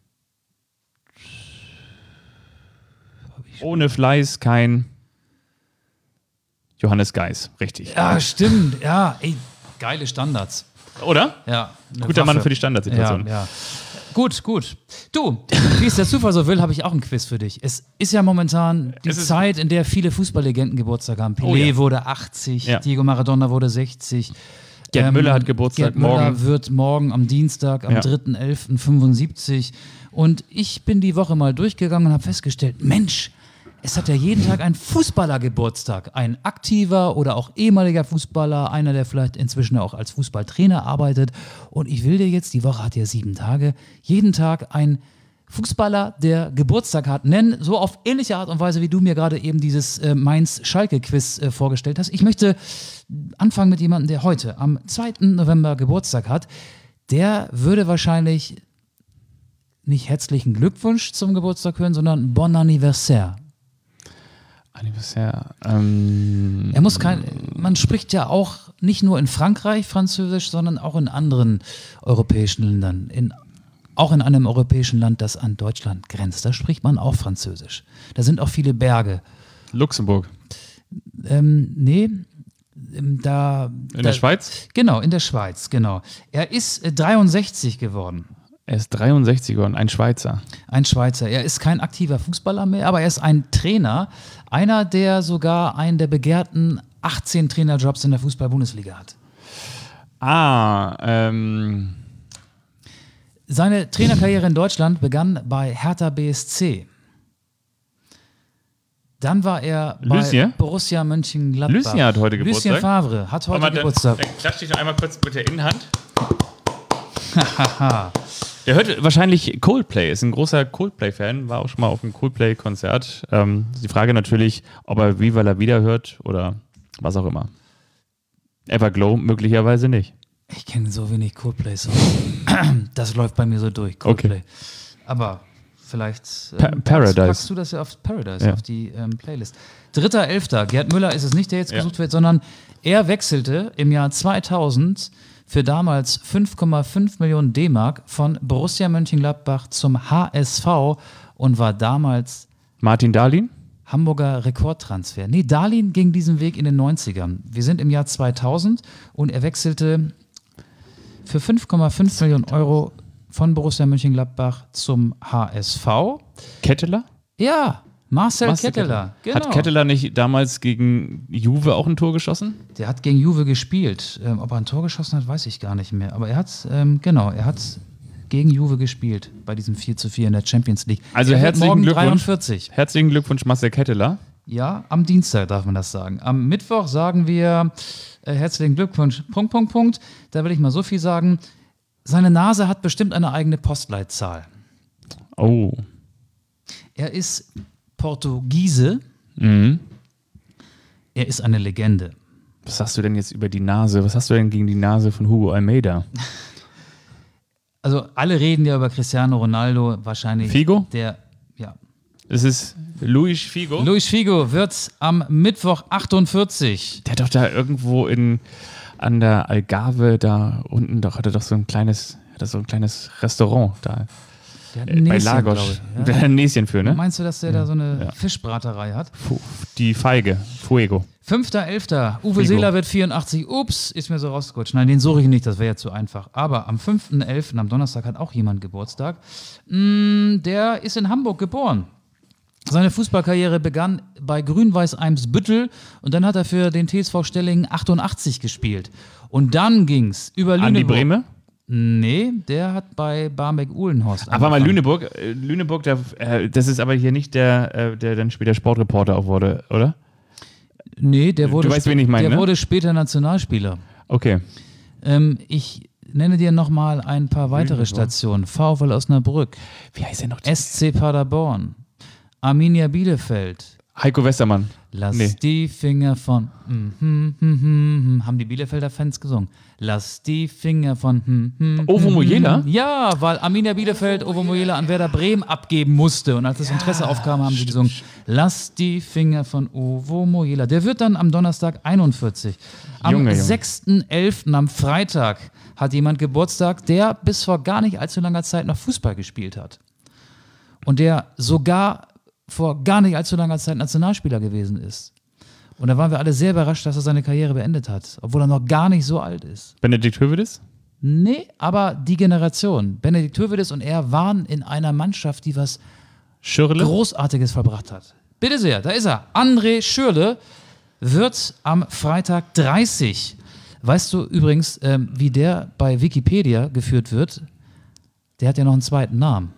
Ohne Fleiß kein Johannes Geis. Richtig. Ja, stimmt. Ja, ey, geile Standards. Oder? Ja, eine Guter Mann Waffe. für die Standardsituation. Ja, ja. Gut, gut. Du, wie es der Zufall so will, habe ich auch ein Quiz für dich. Es ist ja momentan die Es ist- Zeit, in der viele Fußballlegenden Geburtstag haben. Pelé Oh ja. wurde achtzig, Ja. Diego Maradona wurde sechzig. Gerd Müller hat Geburtstag Gerd Müller morgen. wird morgen am Dienstag, am Ja. dritter elfter fünfundsiebzig. Und ich bin die Woche mal durchgegangen und habe festgestellt, Mensch, es hat ja jeden Tag ein Fußballer Geburtstag. Ein aktiver oder auch ehemaliger Fußballer, einer, der vielleicht inzwischen auch als Fußballtrainer arbeitet. Und ich will dir jetzt, die Woche hat ja sieben Tage, jeden Tag ein Fußballer, der Geburtstag hat, nennen, so auf ähnliche Art und Weise, wie du mir gerade eben dieses äh, Mainz-Schalke-Quiz äh, vorgestellt hast. Ich möchte anfangen mit jemandem, der heute am zweiten November Geburtstag hat. Der würde wahrscheinlich nicht herzlichen Glückwunsch zum Geburtstag hören, sondern Bon Anniversaire. Anniversaire. Ähm, Er muss kein, man spricht ja auch nicht nur in Frankreich Französisch, sondern auch in anderen europäischen Ländern. In, auch in einem europäischen Land, das an Deutschland grenzt. Da spricht man auch Französisch. Da sind auch viele Berge. Luxemburg. Ähm, nee, ähm, da. In da, der Schweiz? Genau, in der Schweiz, genau. Er ist äh, dreiundsechzig geworden. Er ist dreiundsechzig geworden, ein Schweizer. Ein Schweizer. Er ist kein aktiver Fußballer mehr, aber er ist ein Trainer. Einer, der sogar einen der begehrten achtzehn Trainerjobs in der Fußball-Bundesliga hat. Ah, ähm. Seine Trainerkarriere in Deutschland begann bei Hertha B S C. Dann war er bei Lucien? Borussia Mönchengladbach. Lucien hat heute Lucien Geburtstag. Favre hat heute Warte mal, Geburtstag. Dann, dann klatsch dich noch einmal kurz mit der Innenhand. Der hört wahrscheinlich Coldplay, ist ein großer Coldplay-Fan, war auch schon mal auf einem Coldplay-Konzert. Ähm, die Frage natürlich, ob er Viva la Vida hört oder was auch immer. Everglow möglicherweise nicht. Ich kenne so wenig Coldplay-Songs. Das läuft bei mir so durch, Coldplay. Okay. Aber vielleicht ähm, Pa- Paradise. packst, packst du das ja auf Paradise, Ja. auf die ähm, Playlist. dritter elfter Gerd Müller ist es nicht, der jetzt Ja. gesucht wird, sondern er wechselte im Jahr zweitausend für damals fünf Komma fünf Millionen D-Mark von Borussia Mönchengladbach zum H S V und war damals Martin Dahlin? Hamburger Rekordtransfer. Nee, Dahlin ging diesen Weg in den neunzigern. Wir sind im Jahr zweitausend und er wechselte für fünf Komma fünf Millionen Euro von Borussia Mönchengladbach zum H S V. Ketteler? Ja, Marcel, Marcel Ketteler. Genau. Hat Ketteler nicht damals gegen Juve auch ein Tor geschossen? Der hat gegen Juve gespielt. Ähm, ob er ein Tor geschossen hat, weiß ich gar nicht mehr. Aber er hat, ähm, genau, er hat gegen Juve gespielt bei diesem vier zu vier in der Champions League. Also er wird herzlichen morgen Glückwunsch. dreiundvierzig. Herzlichen Glückwunsch, Marcel Ketteler. Ja, am Dienstag darf man das sagen. Am Mittwoch sagen wir äh, herzlichen Glückwunsch, Punkt, Punkt, Punkt. Da will ich mal so viel sagen. Seine Nase hat bestimmt eine eigene Postleitzahl. Oh. Er ist Portugiese. Mhm. Er ist eine Legende. Was sagst du denn jetzt über die Nase? Was hast du denn gegen die Nase von Hugo Almeida? Also alle reden ja über Cristiano Ronaldo, wahrscheinlich. Figo? Der, ja. Es ist Luis Figo. Luis Figo wird am Mittwoch achtundvierzig. Der hat doch da irgendwo in, an der Algarve da unten, doch hat er doch so ein kleines, hat er so ein kleines Restaurant da Der hat äh, ein bei Näschen, Lagos. glaub ich, Der ja. hat ein Näschen für, ne? Meinst du, dass der da so eine Ja. Fischbraterei hat? Fu- Die Feige, Fuego. fünfter elfter Uwe Figo. Seeler wird vierundachtzig. Ups, ist mir so rausgerutscht. Nein, den suche ich nicht, das wäre ja zu einfach. Aber am fünfter elfter, am Donnerstag, hat auch jemand Geburtstag. Mm, der ist in Hamburg geboren. Seine Fußballkarriere begann bei Grün-Weiß-Eimsbüttel und dann hat er für den T S V Stellingen achtundachtzig gespielt. Und dann ging's über Andi Lüneburg. Brehme? Nee, der hat bei Barmbek-Uhlenhorst Aber mal angefangen. Lüneburg, äh, Lüneburg, der, äh, das ist aber hier nicht der, äh, der dann später Sportreporter auch wurde, oder? Nee, der wurde, Du weißt, spä- wen ich meine, der ne? wurde später Nationalspieler. Okay. Ähm, ich nenne dir noch mal ein paar weitere Lüneburg. Stationen. VfL Osnabrück, Wie heißt der noch? S C Paderborn, Arminia Bielefeld, Heiko Westermann. Lass Nee. die Finger von hm, hm, hm, hm, hm, haben die Bielefelder Fans gesungen. Lass die Finger von hm, hm, Ovo hm, Mojela? hm. Ja, weil Arminia Bielefeld Ovo Mojela an Werder Bremen abgeben musste. Und als das Interesse aufkam, haben sie gesungen, lass die Finger von Ovo Mojela. Der wird dann am Donnerstag einundvierzig. Am Junge, Junge. sechsten elften am Freitag hat jemand Geburtstag, der bis vor gar nicht allzu langer Zeit noch Fußball gespielt hat. Und der sogar vor gar nicht allzu langer Zeit Nationalspieler gewesen ist. Und da waren wir alle sehr überrascht, dass er seine Karriere beendet hat, obwohl er noch gar nicht so alt ist. Benedikt Höwedes? Nee, aber die Generation. Benedikt Höwedes und er waren in einer Mannschaft, die was Schürrle? Großartiges verbracht hat. Bitte sehr, da ist er. André Schürrle wird am Freitag dreißig. Weißt du übrigens, ähm, wie der bei Wikipedia geführt wird? Der hat ja noch einen zweiten Namen.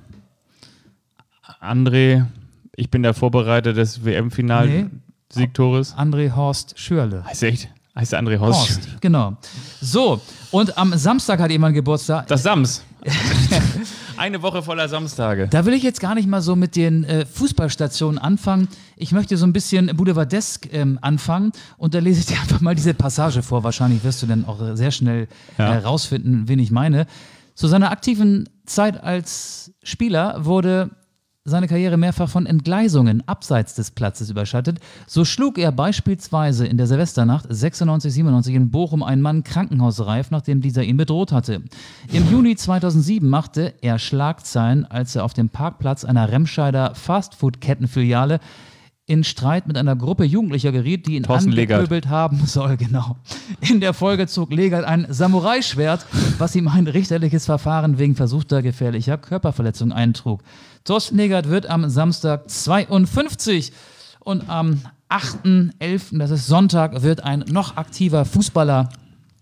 André, ich bin der Vorbereiter des W M-Final-Siegtores. André Horst Schürrle. Heißt er echt? Heißt der André Horst? Horst, genau. So, und am Samstag hat jemand Geburtstag. Das Sams. Eine Woche voller Samstage. Da will ich jetzt gar nicht mal so mit den äh, Fußballstationen anfangen. Ich möchte so ein bisschen Boulevardesk ähm, anfangen und da lese ich dir einfach mal diese Passage vor. Wahrscheinlich wirst du dann auch sehr schnell Ja. äh, rausfinden, wen ich meine. Zu seiner aktiven Zeit als Spieler wurde seine Karriere mehrfach von Entgleisungen abseits des Platzes überschattet. So schlug er beispielsweise in der Silvesternacht sechsundneunzig siebenundneunzig in Bochum einen Mann krankenhausreif, nachdem dieser ihn bedroht hatte. Im Juni zweitausendsieben machte er Schlagzeilen, als er auf dem Parkplatz einer Remscheider Fastfood-Kettenfiliale in Streit mit einer Gruppe Jugendlicher geriet, die ihn Thorsten Legert. angepöbelt haben soll, genau. In der Folge zog Legert ein Samurai-Schwert, was ihm ein richterliches Verfahren wegen versuchter gefährlicher Körperverletzung eintrug. Thorsten Legert wird am Samstag zweiundfünfzig und am achten elften, das ist Sonntag, wird ein noch aktiver Fußballer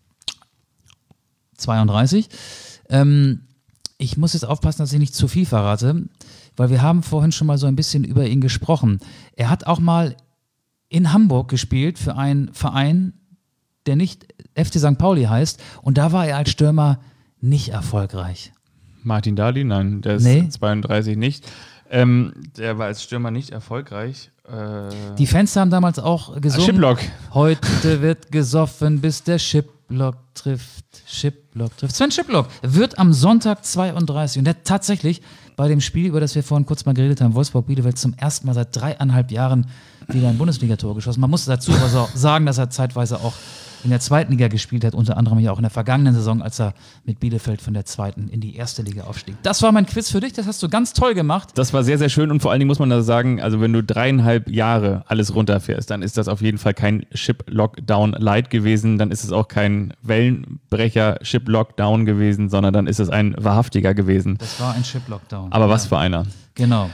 zweiunddreißig. Ähm, ich muss jetzt aufpassen, dass ich nicht zu viel verrate, weil wir haben vorhin schon mal so ein bisschen über ihn gesprochen. Er hat auch mal in Hamburg gespielt für einen Verein, der nicht F C Sankt Pauli heißt, und da war er als Stürmer nicht erfolgreich. Martin Daly? Nein, der ist Nee. zweiunddreißig nicht. Ähm, der war als Stürmer nicht erfolgreich. Äh, Die Fans haben damals auch gesungen. Schiplock. Heute wird gesoffen, bis der Schiplock trifft. Schiplock trifft. Sven Schiplock wird am Sonntag zweiunddreißig und der hat tatsächlich bei dem Spiel, über das wir vorhin kurz mal geredet haben, Wolfsburg-Bielefeld, zum ersten Mal seit dreieinhalb Jahren wieder ein Bundesligator geschossen. Man muss dazu aber so sagen, dass er zeitweise auch in der zweiten Liga gespielt hat, unter anderem ja auch in der vergangenen Saison, als er mit Bielefeld von der zweiten in die erste Liga aufstieg. Das war mein Quiz für dich, das hast du ganz toll gemacht. Das war sehr, sehr schön und vor allen Dingen muss man da sagen, also wenn du dreieinhalb Jahre alles runterfährst, dann ist das auf jeden Fall kein Ship-Lockdown Light gewesen, dann ist es auch kein Wellenbrecher Ship-Lockdown gewesen, sondern dann ist es ein wahrhaftiger gewesen. Das war ein Chip-Lockdown. Aber ja, was für einer. Genau.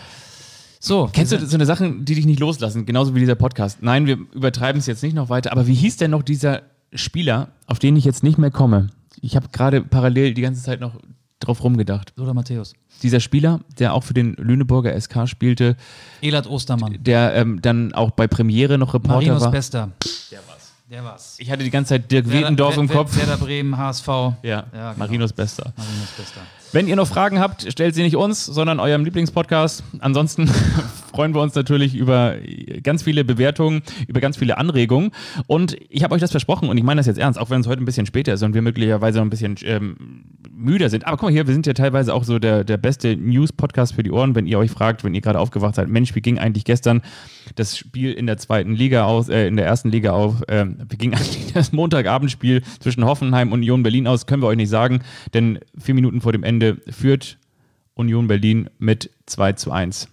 So, Kennst du so eine Sachen, die dich nicht loslassen, genauso wie dieser Podcast? Nein, wir übertreiben es jetzt nicht noch weiter, aber wie hieß denn noch dieser Spieler, auf den ich jetzt nicht mehr komme? Ich habe gerade parallel die ganze Zeit noch drauf rumgedacht. Lothar Matthäus. Dieser Spieler, der auch für den Lüneburger S K spielte, Elad Ostermann. der ähm, dann auch bei Premiere noch Reporter Marinus war. Bester. Der war's. Der war's. Ich hatte die ganze Zeit Dirk Wedendorf im Kopf. Werder Bremen, H S V. Ja, Ja, genau. Marinus Bester. Marinus Bester. Wenn ihr noch Fragen habt, stellt sie nicht uns, sondern eurem Lieblingspodcast. Ansonsten freuen wir uns natürlich über ganz viele Bewertungen, über ganz viele Anregungen. Und ich habe euch das versprochen und ich meine das jetzt ernst, auch wenn es heute ein bisschen später ist und wir möglicherweise noch ein bisschen ähm, müder sind. Aber guck mal hier, wir sind ja teilweise auch so der, der beste News-Podcast für die Ohren, wenn ihr euch fragt, wenn ihr gerade aufgewacht seid, Mensch, wie ging eigentlich gestern das Spiel in der zweiten Liga aus, äh, in der ersten Liga auf, äh, wie ging eigentlich das Montagabendspiel zwischen Hoffenheim und Union Berlin aus, können wir euch nicht sagen, denn vier Minuten vor dem Ende führt Union Berlin mit zwei zu eins.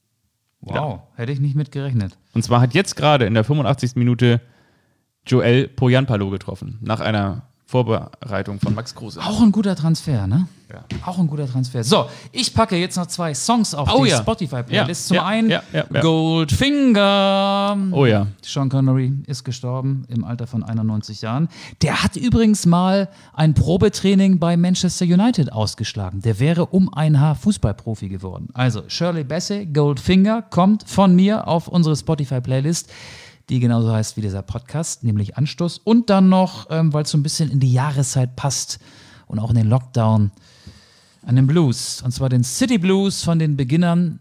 Wow, hätte ich nicht mit gerechnet. Und zwar hat jetzt gerade in der fünfundachtzigsten Minute Joel Poyanpalo getroffen, nach einer Vorbereitung von Max Kruse. Auch ein guter Transfer, ne? Ja. Auch ein guter Transfer. So, ich packe jetzt noch zwei Songs auf Oh die ja. Spotify-Playlist. Ja, Zum ja, einen ja, ja, ja. Goldfinger. Oh ja. Sean Connery ist gestorben im Alter von einundneunzig Jahren. Der hat übrigens mal ein Probetraining bei Manchester United ausgeschlagen. Der wäre um ein Haar Fußballprofi geworden. Also Shirley Bassey, Goldfinger, kommt von mir auf unsere Spotify-Playlist, die genauso heißt wie dieser Podcast, nämlich Anstoß. Und dann noch, ähm, weil es so ein bisschen in die Jahreszeit passt und auch in den Lockdown, einen Blues. Und zwar den City Blues von den Beginnern,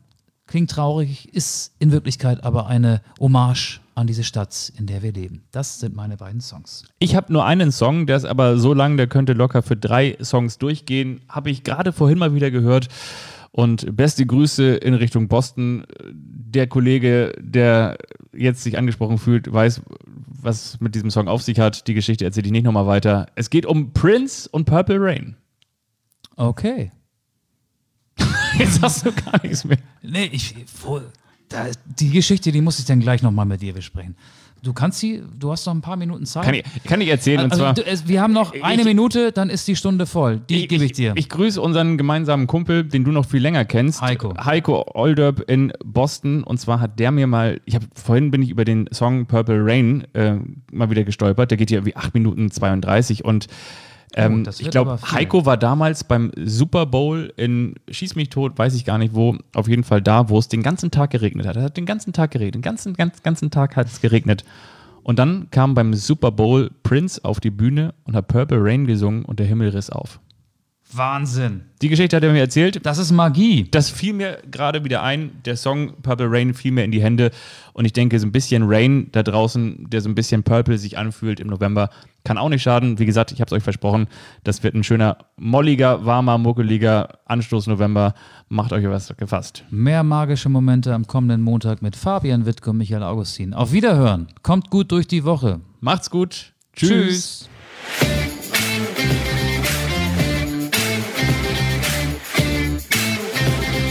klingt traurig, ist in Wirklichkeit aber eine Hommage an diese Stadt, in der wir leben. Das sind meine beiden Songs. Ich habe nur einen Song, der ist aber so lang, der könnte locker für drei Songs durchgehen. Habe ich gerade vorhin mal wieder gehört. Und beste Grüße in Richtung Boston. Der Kollege, der jetzt sich angesprochen fühlt, weiß, was mit diesem Song auf sich hat. Die Geschichte erzähle ich nicht nochmal weiter. Es geht um Prince und Purple Rain. Okay. Jetzt hast du gar nichts mehr. Nee, ich, wo, da, die Geschichte, die muss ich dann gleich nochmal mit dir besprechen. Du kannst sie, du hast noch ein paar Minuten Zeit. Kann ich, kann ich erzählen. Und also, zwar, du, es, wir haben noch eine ich, Minute, dann ist die Stunde voll. Die gebe ich dir. Ich, ich grüße unseren gemeinsamen Kumpel, den du noch viel länger kennst. Heiko. Heiko Olderb in Boston. Und zwar hat der mir mal, ich habe vorhin bin ich über den Song Purple Rain äh, mal wieder gestolpert. Der geht hier irgendwie acht Minuten zweiunddreißig und Ähm, oh, ich glaube, Heiko war damals beim Super Bowl in Schieß mich tot, weiß ich gar nicht wo, auf jeden Fall da, wo es den ganzen Tag geregnet hat. Es hat den ganzen Tag geregnet, den ganzen, ganz, ganzen Tag hat es geregnet. Und dann kam beim Super Bowl Prince auf die Bühne und hat Purple Rain gesungen und der Himmel riss auf. Wahnsinn. Die Geschichte hat er mir erzählt. Das ist Magie. Das fiel mir gerade wieder ein. Der Song Purple Rain fiel mir in die Hände. Und ich denke, so ein bisschen Rain da draußen, der so ein bisschen Purple sich anfühlt im November, kann auch nicht schaden. Wie gesagt, ich habe es euch versprochen, das wird ein schöner, molliger, warmer, muckeliger Anstoß November. Macht euch was gefasst. Mehr magische Momente am kommenden Montag mit Fabian Wittke und Michael Augustin. Auf Wiederhören. Kommt gut durch die Woche. Macht's gut. Tschüss. Tschüss.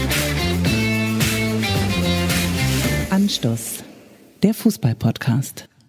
Anstoß, der Fußball-Podcast.